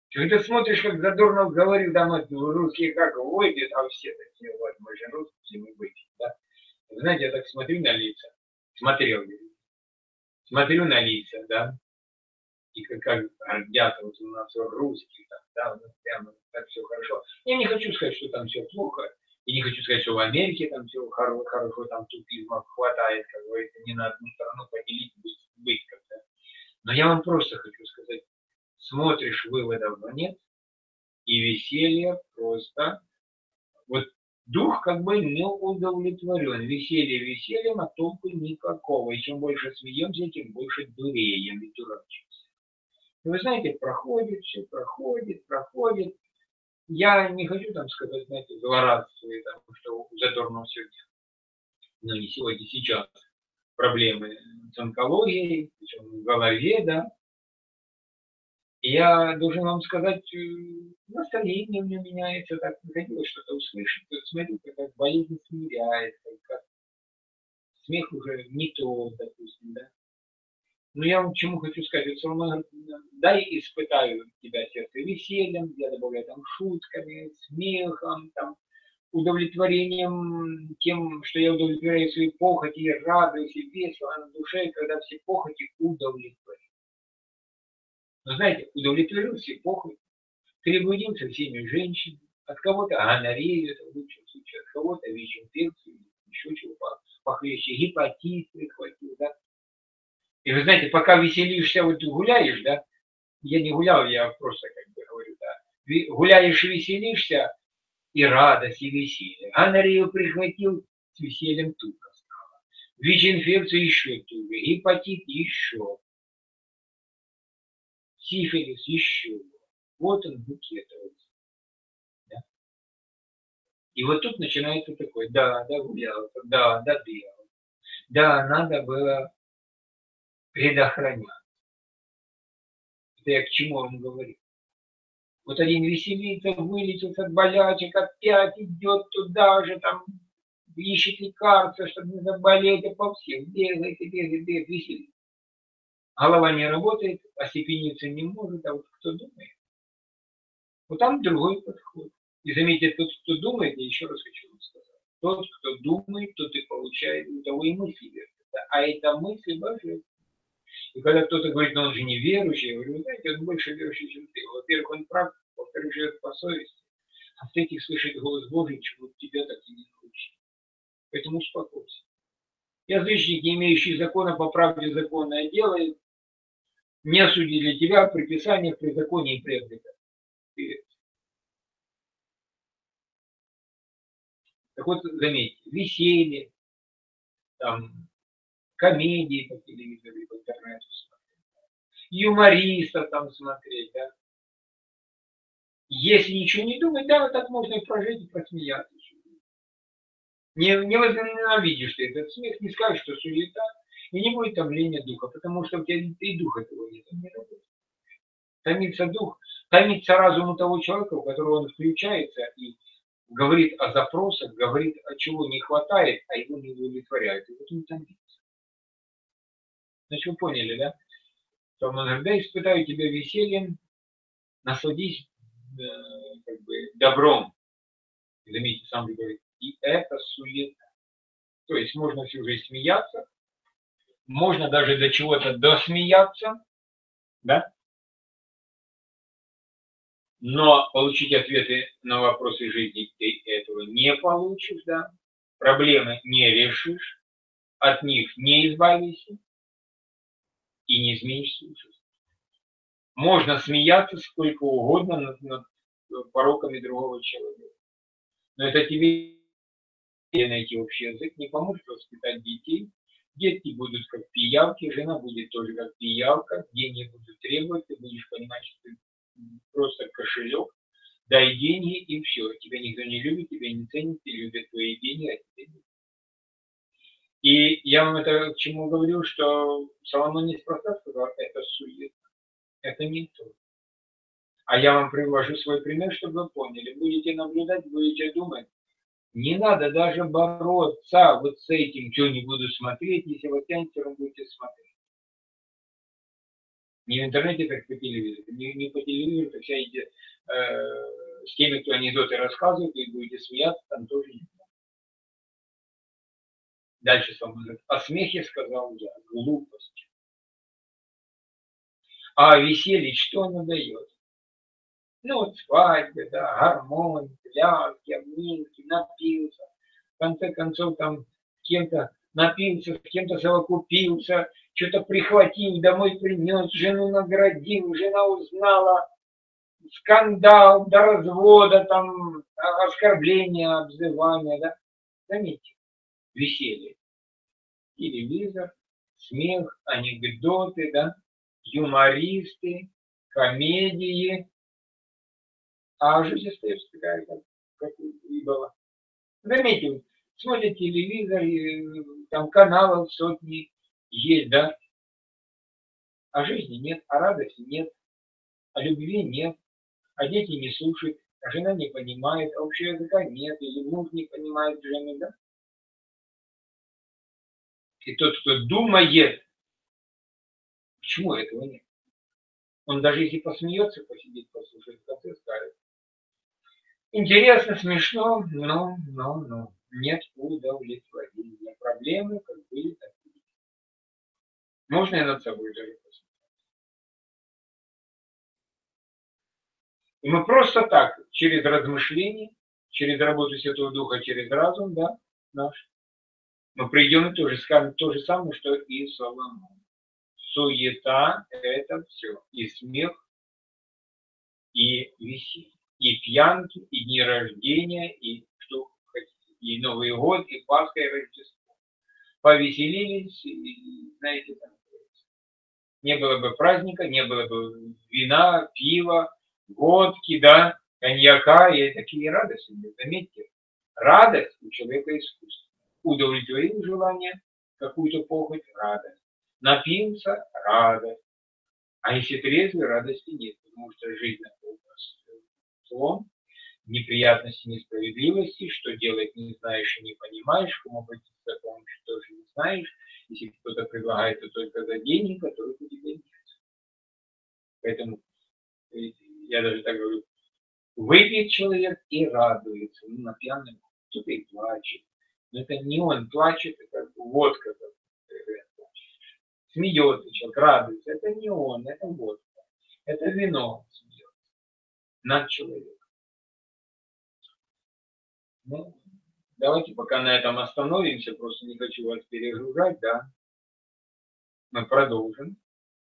Когда смотришь, как Задорнов говорил, там русские как войдет, а все такие, вот, мы же русские, мы быть, да. Вы знаете, я так смотрю на лица, смотрел, смотрю на лица, да, и как, как гордятся, вот у нас русские, там, да, ну, прямо так все хорошо. Я не хочу сказать, что там все плохо, и не хочу сказать, что в Америке там все хорошо, хорошо там тупизма хватает, как говорится, не на одну сторону поделить, быть, быть как-то. Но я вам просто хочу сказать, смотришь, выводов нет, и веселье просто, вот дух как бы не удовлетворен. Веселье весельем, а толку никакого. И чем больше смеемся, тем больше дуреем и дурачимся. И вы знаете, проходит все, проходит, проходит. Я не хочу там сказать, знаете, злорадствовать, потому что у Задорнова сегодня, ну не сегодня, сейчас проблемы с онкологией, причем в голове, да. И я должен вам сказать, настроение у меня меняется, так хотелось что-то услышать. Вот смотрите, как болезнь смиряет, как смех уже не то, допустим, да. Но я вам чему хочу сказать, вот все равно, дай испытаю тебя сердце весельем, я добавляю там шутками, смехом, там, удовлетворением тем, что я удовлетворяю свои похоти, и радуюсь, и весело на душе, когда все похоти удовлетворены. Но знаете, удовлетворил все похоти, перебудился всеми женщинами, от кого-то гонорею, это в лучшем случае, от кого-то ВИЧ-инфекцию, еще чего похлеще, гепатит прихватил, да. И вы знаете, пока веселишься, вот гуляешь, да, я не гулял, я просто как бы говорю, да, гуляешь и веселишься, и радость, и веселье. Гонорею прихватил, с весельем туго стало. ВИЧ-инфекцию еще туго, гепатит еще, сифилис еще. Вот он букет. Да? И вот тут начинается такой, да, да, гулял, да, да, бегал. Да, надо было предохранять. Это я к чему вам говорю? Вот один веселится, вылечился от болячек, опять идет туда же, там, ищет лекарства, чтобы не заболеть, а по всем бегает и бегает, бегает, веселится. Голова не работает, остепениться не может, а вот кто думает? Вот там другой подход. И заметьте, тот, кто думает, я еще раз хочу вам сказать, тот, кто думает, тот и получает, у того и мысли вертятся. А это мысли божественные. И когда кто-то говорит, ну он же не верующий, я говорю, вы знаете, он больше верующий, чем ты. Во-первых, он прав, во-вторых, живет по совести, а в-третьих, слышит голос Божий, чего тебя так и не научит. Поэтому успокойся. Язычники, имеющие закона по правде законное делают, не осудили тебя при писаниях, при законе и предлогах. Так вот, заметьте, веселье, там, комедии по телевизору, по интернету смотреть, юмористов там смотреть, да. Если ничего не думать, да, вот так можно и прожить, и просмеяться. Не, не возненавидишь ты этот смех, не скажешь, что суета, и не будет томления духа, потому что у тебя и духа этого нет, он не работает. Томится дух, томится разум у того человека, у которого он включается и говорит о запросах, говорит, о чего не хватает, а его не удовлетворяет. И вот он томится. Значит, вы поняли, да? То он говорит, да, испытаю тебя весельем, насладись э, как бы, добром. И заметьте, сам говорит, и это суета. То есть можно всю жизнь смеяться, можно даже до чего-то досмеяться, да? Но получить ответы на вопросы жизни ты этого не получишь, да? Проблемы не решишь, от них не избавишься и не изменишь свою жизнь. Можно смеяться сколько угодно над, над пороками другого человека, но это тебе найти общий язык, не поможет воспитать детей. Детки будут как пиявки, жена будет тоже как пиявка, деньги будут требовать, ты будешь понимать, что ты просто кошелек, дай деньги и все. Тебя никто не любит, тебя не ценит, и любят твои деньги, а тебе нет. И я вам это к чему говорю, что Соломон неспроста сказал, это суета, это не то. А я вам привожу свой пример, чтобы вы поняли. Будете наблюдать, будете думать. Не надо даже бороться вот с этим, что не буду смотреть, если вы тянете, вы будете смотреть. Не в интернете, так по телевизору. Не, не по телевизору, так сядете э, с теми, кто анекдоты рассказывает, и будете смеяться, там тоже не надо. Дальше сам говорит, о смехе сказал я, глупость. А веселье что оно дает? Ну вот свадьбы, да, гармонии, пляски, обнимки, напился. В конце концов там с кем-то напился, с кем-то совокупился, что-то прихватил, домой принес, жену наградил, жена узнала, скандал до развода, там оскорбления, обзывания, да. Заметьте, веселье. Телевизор, смех, анекдоты, да, юмористы, комедии. А жизнь остается такая, как, как и была. Заметьте, смотрите телевизор, и, там каналов сотни есть, да? А жизни нет, а радости нет, а любви нет, а дети не слушают, а жена не понимает, а общего языка нет, или муж не понимает жены, да? И тот, кто думает, почему этого нет? Он даже если посмеется, посидит, послушает, в конце скажет. Интересно, смешно, но, но, но нет удовлетворения. Проблемы как были, так и были. Можно и над собой даже посмотреть. И мы просто так, через размышления, через работу Святого Духа, через разум, да, наш, мы придем и тоже скажем то же самое, что и Соломон. Суета – это все. И смех, и веселье. И пьянки, и дни рождения, и что хотите. И Новый год, и Пасха, и Рождество. Повеселились, и, знаете, там, не было бы праздника, не было бы вина, пива, водки, да, коньяка, и такие радости. Заметьте, радость у человека искусственная. Удовлетворил желание, какую-то похоть, радость. Напился, радость. А если трезвый, радости нет, потому что жизнь находится злом, неприятности, несправедливости, что делать не знаешь и не понимаешь, кому обратиться за помощью тоже не знаешь. Если кто-то предлагает, то только за деньги, которых у тебя нет. Поэтому я даже так говорю, выпьет человек и радуется, ну, на пьяном, кто-то и плачет. Но это не он плачет, это водка. Смеется человек, радуется. Это не он, это водка. Это вино смеется над человеком. Ну, давайте пока на этом остановимся, просто не хочу вас перегружать, да. Мы продолжим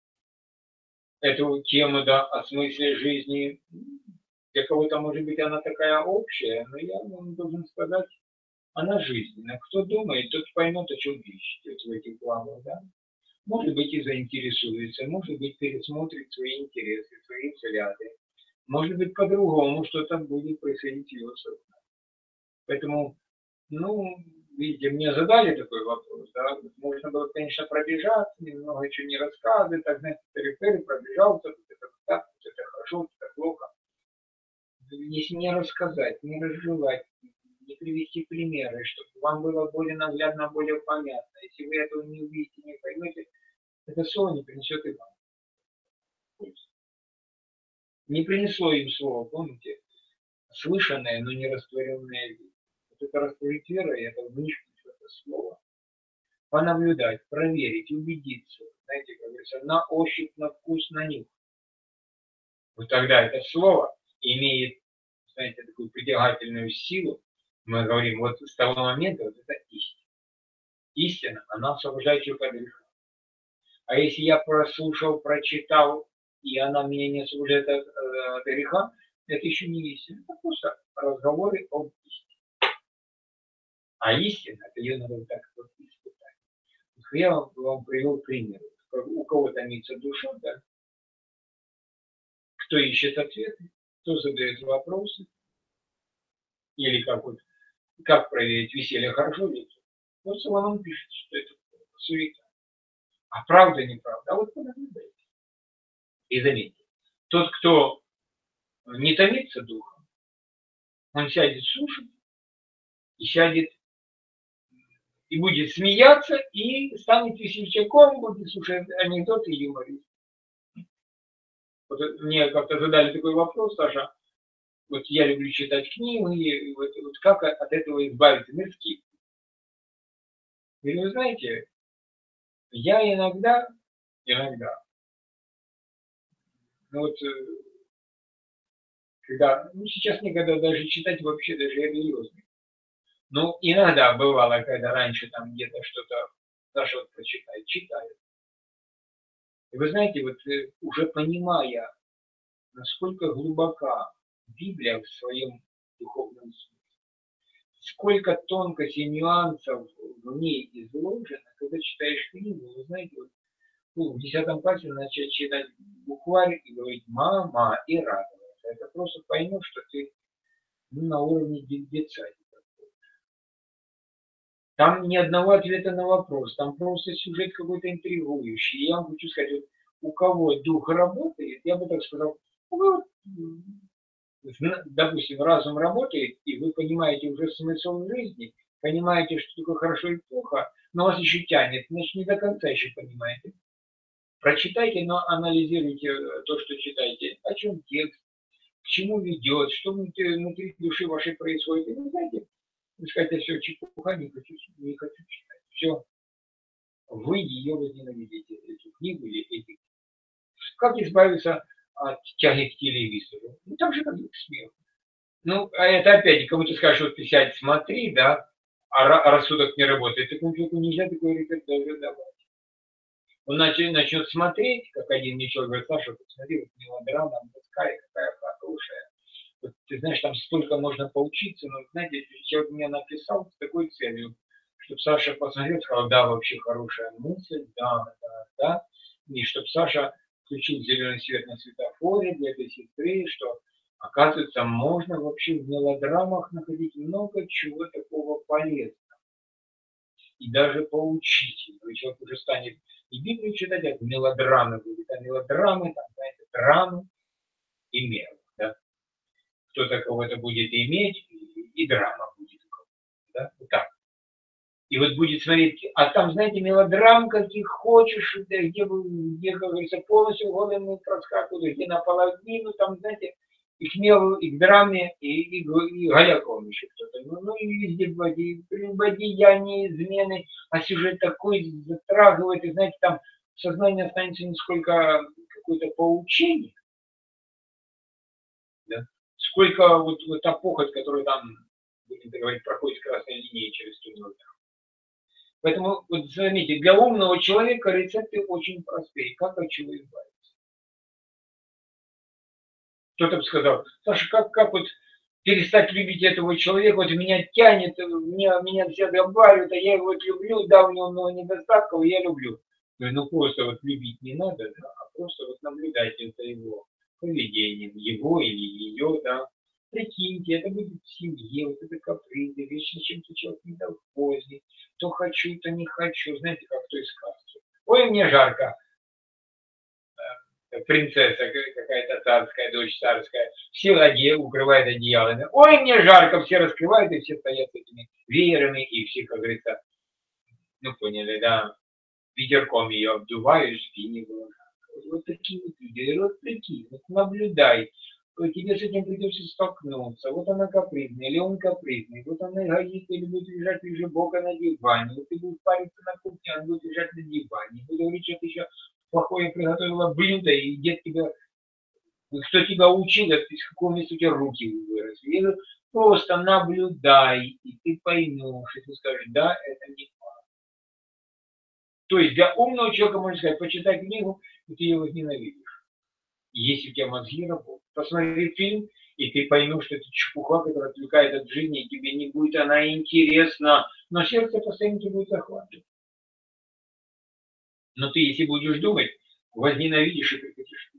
эту тему, да, о смысле жизни. Для кого-то, может быть, она такая общая, но я вам должен сказать, она жизненная. Кто думает, тот поймет, о чем речь идет в этих планах, да. Может быть, и заинтересуется, может быть, пересмотрит свои интересы, свои взгляды. Может быть, по-другому что-то будет происходить в его сознании. Поэтому, ну, видите, мне задали такой вопрос, да, можно было, конечно, пробежаться, немного еще не рассказывать, так, знаете, периферии пробежался, это так, это хорошо, это плохо. Если не рассказать, не разжевать, не привести примеры, чтобы вам было более наглядно, более понятно. Если вы этого не увидите, не поймете, это слово не принесет и вам. Не принесло им слово, помните, слышанное, но не растворенное вера. Вот это растворить верой, это вникнуть в это слово, понаблюдать, проверить, убедиться, знаете, как говорится, на ощупь, на вкус, на нюх. Вот тогда это слово имеет, знаете, такую притягательную силу. Мы говорим, вот с того момента вот это истина. Истина, она освобождает человека от греха. А если я прослушал, прочитал, и она меня не освобождает от, от греха, это еще не истина. Это просто разговоры об истине. А истина, это ее надо вот так вот испытать. Я вам, вам привел пример. У кого томится душа, да? Кто ищет ответы, кто задает вопросы, или как вот, как проверить, веселье хорошо ли? Вот Соломон пишет, что это суета. А правда, неправда, а вот понаблюдайте. И заметьте, тот, кто не томится духом, он сядет слушать, и сядет, и будет смеяться, и станет весельчаком, будет слушать анекдоты и юморист. Вот мне как-то задали такой вопрос, Саша, вот я люблю читать книги, и вот, вот как от этого избавиться? Мирские. И вы знаете, я иногда, иногда, ну вот, когда, ну сейчас никогда даже читать вообще даже религиозно. Ну, иногда бывало, когда раньше там где-то что-то Саша вот прочитает, читает. И вы знаете, вот уже понимая, насколько глубока Библия в своем духовном смысле, сколько тонкостей и нюансов в ней изложено, когда читаешь книгу, вы знаете, вот, ну, в десятом классе начать читать букварь и говорить «мама» и радоваться. Это просто поймешь, что ты ну, на уровне детсадика. Там ни одного ответа на вопрос, там просто сюжет какой-то интригующий. Я вам хочу сказать, вот, у кого дух работает, я бы так сказал, ну, допустим, разум работает, и вы понимаете уже смысл жизни, понимаете, что такое хорошо и плохо, но вас еще тянет, значит, не до конца еще понимаете. Прочитайте, но анализируйте то, что читаете, о чем текст, к чему ведет, что внутри души вашей происходит. И вы знаете, вы скажете, все, чепуха, не хочу, не хочу читать. Все, вы ее возненавидите, эту книгу или эти. Как избавиться от тяги к телевизору? Ну, так же, как и к смеху. Ну, а это опять, кому-то скажешь, вот ты сядь, смотри, да, а, а рассудок не работает. Так человеку нельзя такой рецепт даже давать. Он начнет, начнет смотреть, как один мне человек говорит, Саша, посмотри, вот мелодрама, мужская, какая хорошая. Вот, ты знаешь, там столько можно поучиться, но, знаете, человек мне написал с такой целью, чтобы Саша посмотрел, сказал, да, вообще хорошая мысль, да, да, да, и чтобы Саша включил зеленый свет на светофоре для этой сестры, что, оказывается, можно вообще в мелодрамах находить много чего такого полезного. И даже поучительного. Человек уже станет и Библию читать, а мелодрамы будет, а мелодрамы, там, знаете, драмы и мел, да. Кто-то кого-то будет иметь, и, и драма будет, да, вот так. И вот будет смотреть, а там, знаете, мелодрам каких хочешь, где, где, где как говорится, полностью голыми проскакивают, где наполовину, там, знаете, и к мелу, и к драме, и, и, и Голяков еще кто-то. Ну, ну и везде прелюбодеяния, измены, а сюжет такой затрагивает, и знаете, там в сознании останется не сколько какое-то поучение, да, сколько вот, вот та похоть, которая там, будем говорить, проходит красной линией через ту мелодраму. Поэтому, вот заметьте, для умного человека рецепты очень простые. Как от чего избавиться? Кто-то бы сказал, Саша, как, как вот перестать любить этого человека, вот меня тянет, меня, меня все добавят, а я его вот люблю, да, у него много недостатков, я люблю. Ну, просто вот любить не надо, да, а просто вот наблюдайте за его поведением, его или ее, да. Прикиньте, это будет в семье, вот это капризы, вечно чем-то человек недовольный, то хочу, то не хочу, знаете, как в той сказке. Ой, мне жарко, принцесса какая-то царская, дочь царская, все оде, укрывает одеялами. Ой, мне жарко, все раскрывают, и все стоят с этими веерами, и все, как говорится, ну, поняли, да, ветерком ее обдуваешь, и не было жарко. Вот такие вот люди, вот такие, вот наблюдай. Тебе с этим придется столкнуться. Вот она капризная, или он капризный. Вот она эгоист, или будет лежать лежа бока на диване. Вот ты будешь париться на кухне, он будет лежать на диване. Будет говорить, что ты еще плохое приготовила блюдо, и дед тебя, кто тебя учил, из какого места у тебя руки выросли. Я говорю, просто наблюдай, и ты поймешь, и ты скажешь, да, это не так. То есть для умного человека можно сказать, почитай книгу, и ты его ненавидишь. Если у тебя мозги работают. Посмотри фильм, и ты поймешь, что это чепуха, которая отвлекает от жизни, и тебе не будет она интересна, но сердце постоянно тебе будет захватывать. Но ты, если будешь думать, возненавидишь и прекратишь.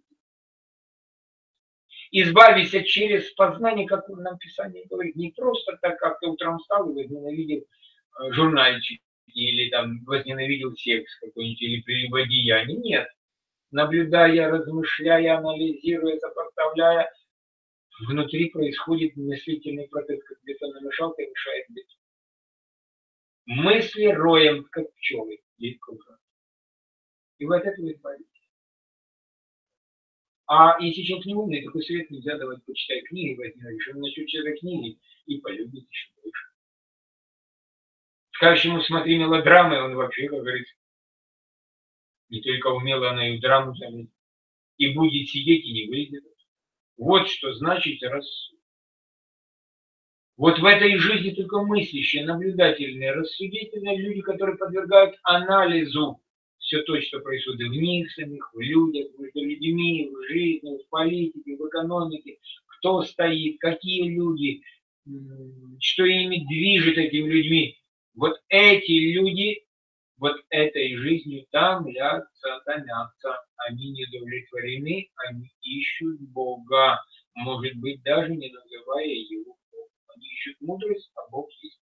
Избавиться через познание, как нам Писание говорит, не просто так, как ты утром встал и возненавидел журнальчик, или там возненавидел секс какой-нибудь, или прелюбодеяние. Нет. Наблюдая, размышляя, анализируя, сопоставляя, внутри происходит мыслительный процесс, как где-то намешал, и мешает быть. Мысли роем, как пчелы, есть кружат. И вы от этого избавитесь. А если человек не умный, такой совет нельзя давать, почитай книги, возьмешь, он начнет читать книги и полюбит еще больше. Скажешь ему, смотри мелодрамы, он вообще, как говорится, не только умело, но и в драму залезет. И будет сидеть и не выйдет. Вот что значит рассудок. Вот в этой жизни только мыслящие, наблюдательные, рассудительные люди, которые подвергают анализу все то, что происходит в них самих, в людях, между людьми, в жизни, в политике, в экономике, кто стоит, какие люди, что ими движет этими людьми. Вот эти люди вот этой жизнью томятся, томятся. Они не удовлетворены, они ищут Бога, может быть, даже не называя Его Богом. Они ищут мудрость, а Бог есть.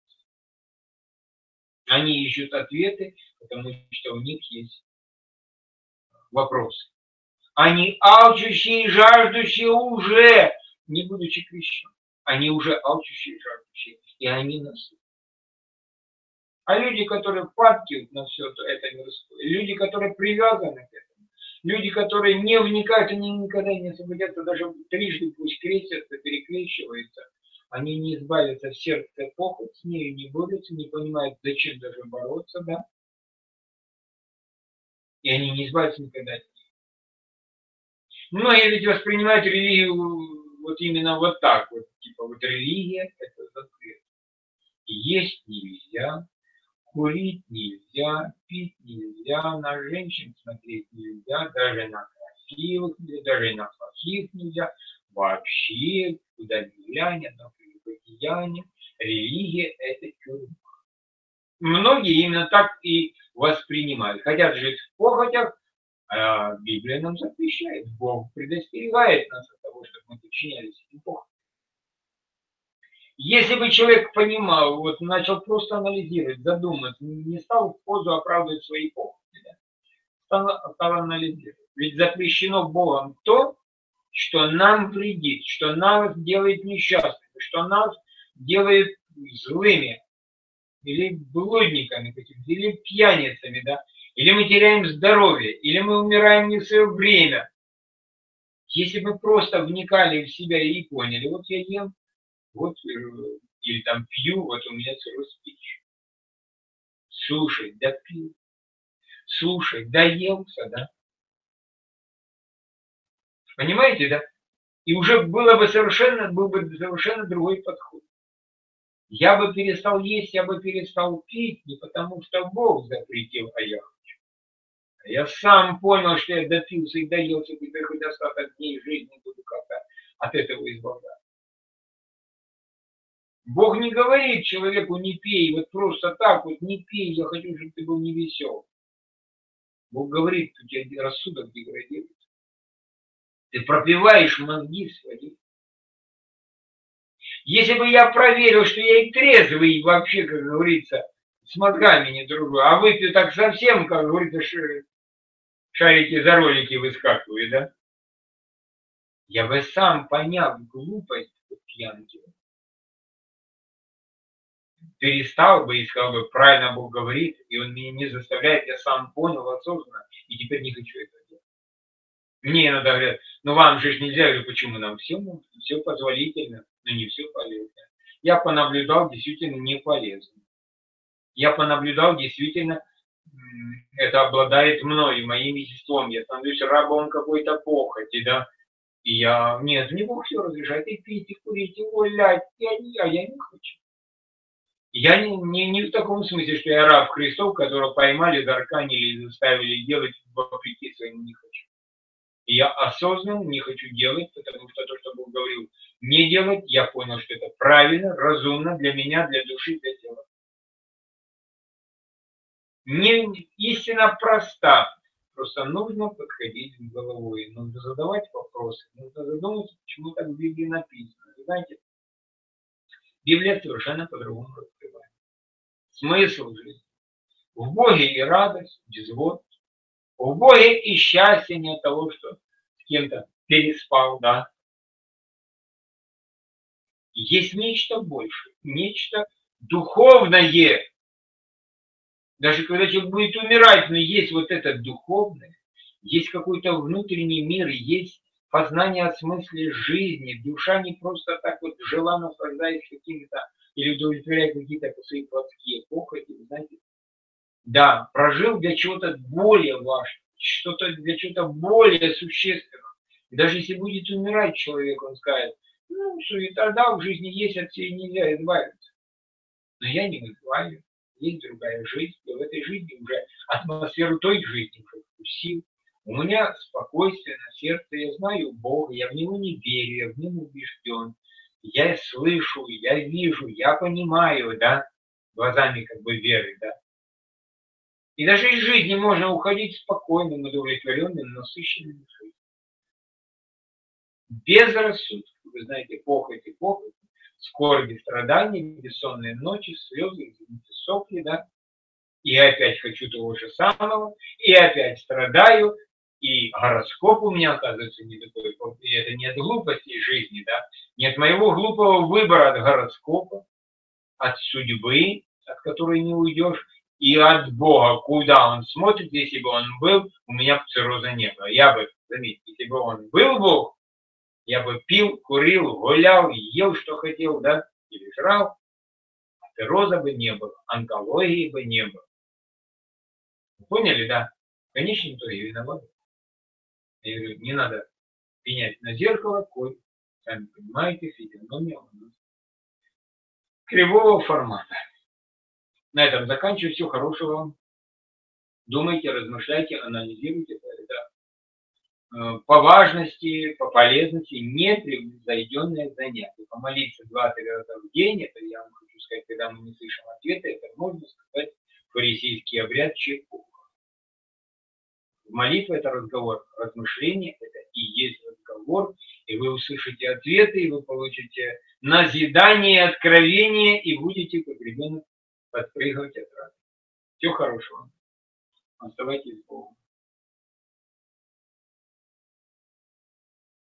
Они ищут ответы, потому что у них есть вопросы. Они алчущие и жаждущие уже, не будучи крещены. Они уже алчущие и жаждущие, и они нас. А люди, которые падки на все это мирское, люди, которые привязаны к этому, люди, которые не вникают, они никогда не освободятся, даже трижды пусть крестятся, перекрещиваются, они не избавятся в сердце похоть, с нею не борются, не понимают, зачем даже бороться, да? И они не избавятся никогда от нее. Многие ведь воспринимают религию вот именно вот так, вот, типа вот религия – это запрет. Есть нельзя, курить нельзя, пить нельзя, на женщин смотреть нельзя, даже на красивых, даже на плохих нельзя, вообще, куда ни глянь, на прелюбодеяние. Религия – это тюрьма. Многие именно так и воспринимают. Хотят жить в похотях, а Библия нам запрещает. Бог предостерегает нас от того, чтобы мы подчинялись этим похотям. Если бы человек понимал, вот начал просто анализировать, задуматься, не стал в позу оправдывать свои похоти, да, стал, стал анализировать. Ведь запрещено Богом то, что нам вредит, что нас делает несчастными, что нас делает злыми, или блудниками, или пьяницами, да, или мы теряем здоровье, или мы умираем не в свое время. Если бы просто вникали в себя и поняли, вот я ем, вот, или там пью, вот у меня цирроз печени. Слушай, да пью. Слушай, да елся, да. Понимаете, да? И уже было бы совершенно, был бы совершенно другой подход. Я бы перестал есть, я бы перестал пить, не потому что Бог запретил, а я хочу. А я сам понял, что я допился и доелся, теперь хоть остаток дней жизни буду как-то от этого избавляться. Бог не говорит человеку не пей, вот просто так вот не пей, я хочу, чтобы ты был не весел. Бог говорит, у тебя рассудок деградирует. Ты пропиваешь мозги свои. Если бы я проверил, что я и трезвый вообще, как говорится, с мозгами не дружу, а выпью так совсем, как говорится, шарики за ролики выскакивают, да? Я бы сам, поняв глупость пьянки, перестал бы и сказал бы, правильно Бог говорит, и Он меня не заставляет, я сам понял осознанно, и теперь не хочу этого делать. Мне иногда говорят, ну вам же нельзя, я говорю, почему нам все можно, все позволительно, но не все полезно. Я понаблюдал, действительно не полезно. Я понаблюдал, действительно, это обладает мной, моим естеством. Я становлюсь рабом какой-то похоти, да. И я, нет, мне Бог все разрешает, и пить, и курить, и гулять, я не, а я не хочу. Я не, не, не в таком смысле, что я раб Христов, которого поймали, зарканили и заставили делать вопреки своему не хочу. И я осознанно не хочу делать, потому что то, что Бог говорил не делать, я понял, что это правильно, разумно для меня, для души, для тела. Не, истина проста. Просто нужно подходить с головой, нужно задавать вопросы, нужно задуматься, почему так в Библии написано. Вы знаете, Библия совершенно по-другому раскрывает. Смысл жизни. В Боге и радость, безвод. В Боге и счастье не от того, что с кем-то переспал, да. Есть нечто большее, нечто духовное. Даже когда человек будет умирать, но есть вот это духовное, есть какой-то внутренний мир, есть познание о смысле жизни. Душа не просто так вот жила, наслаждаясь какими-то или удовлетворяя какие-то свои плотские похоти, знаете. Да, прожил для чего-то более важного, что-то для чего-то более существенного. И даже если будет умирать человек, он скажет, ну, суета, да, в жизни есть, от всей нельзя избавиться. Но я не избавлюсь, есть другая жизнь, и в этой жизни уже атмосферу той жизни уже вкусил. У меня спокойствие на сердце, я знаю Бога, я в Него не верю, я в Нем убежден. Я слышу, я вижу, я понимаю, да, глазами как бы веры, да. И даже из жизни можно уходить спокойным, удовлетворенным, насыщенным жизнью. Без рассудка, вы знаете, похоти, похоти, скорби, страдания, бессонные ночи, слезы, извините, сопли, да. И опять хочу того же самого, и опять страдаю, и гороскоп у меня, оказывается, не такой, и это не от глупости жизни, да, не от моего глупого выбора от гороскопа, от судьбы, от которой не уйдешь, и от Бога, куда Он смотрит, если бы Он был, у меня бы цирроза не было. Я бы, заметьте, если бы Он был Бог, я бы пил, курил, гулял, ел, что хотел, да, или жрал, цирроза бы не было, онкологии бы не было. Поняли, да? В конечном итоге виноват. Я говорю, не надо пенять на зеркало, коль, сами понимаете, физиономия у нас кривого формата. На этом заканчиваю. Всего хорошего вам. Думайте, размышляйте, анализируйте. Да. По важности, по полезности непревзойденное занятие. Помолиться два-три раза в день, это я вам хочу сказать, когда мы не слышим ответа, это можно сказать фарисейский обряд чепуха. Молитва – это разговор, размышление – это и есть разговор, и вы услышите ответы, и вы получите назидание, откровение, и будете, как ребенок, подпрыгивать от радости. Всего хорошего. Оставайтесь с Богом.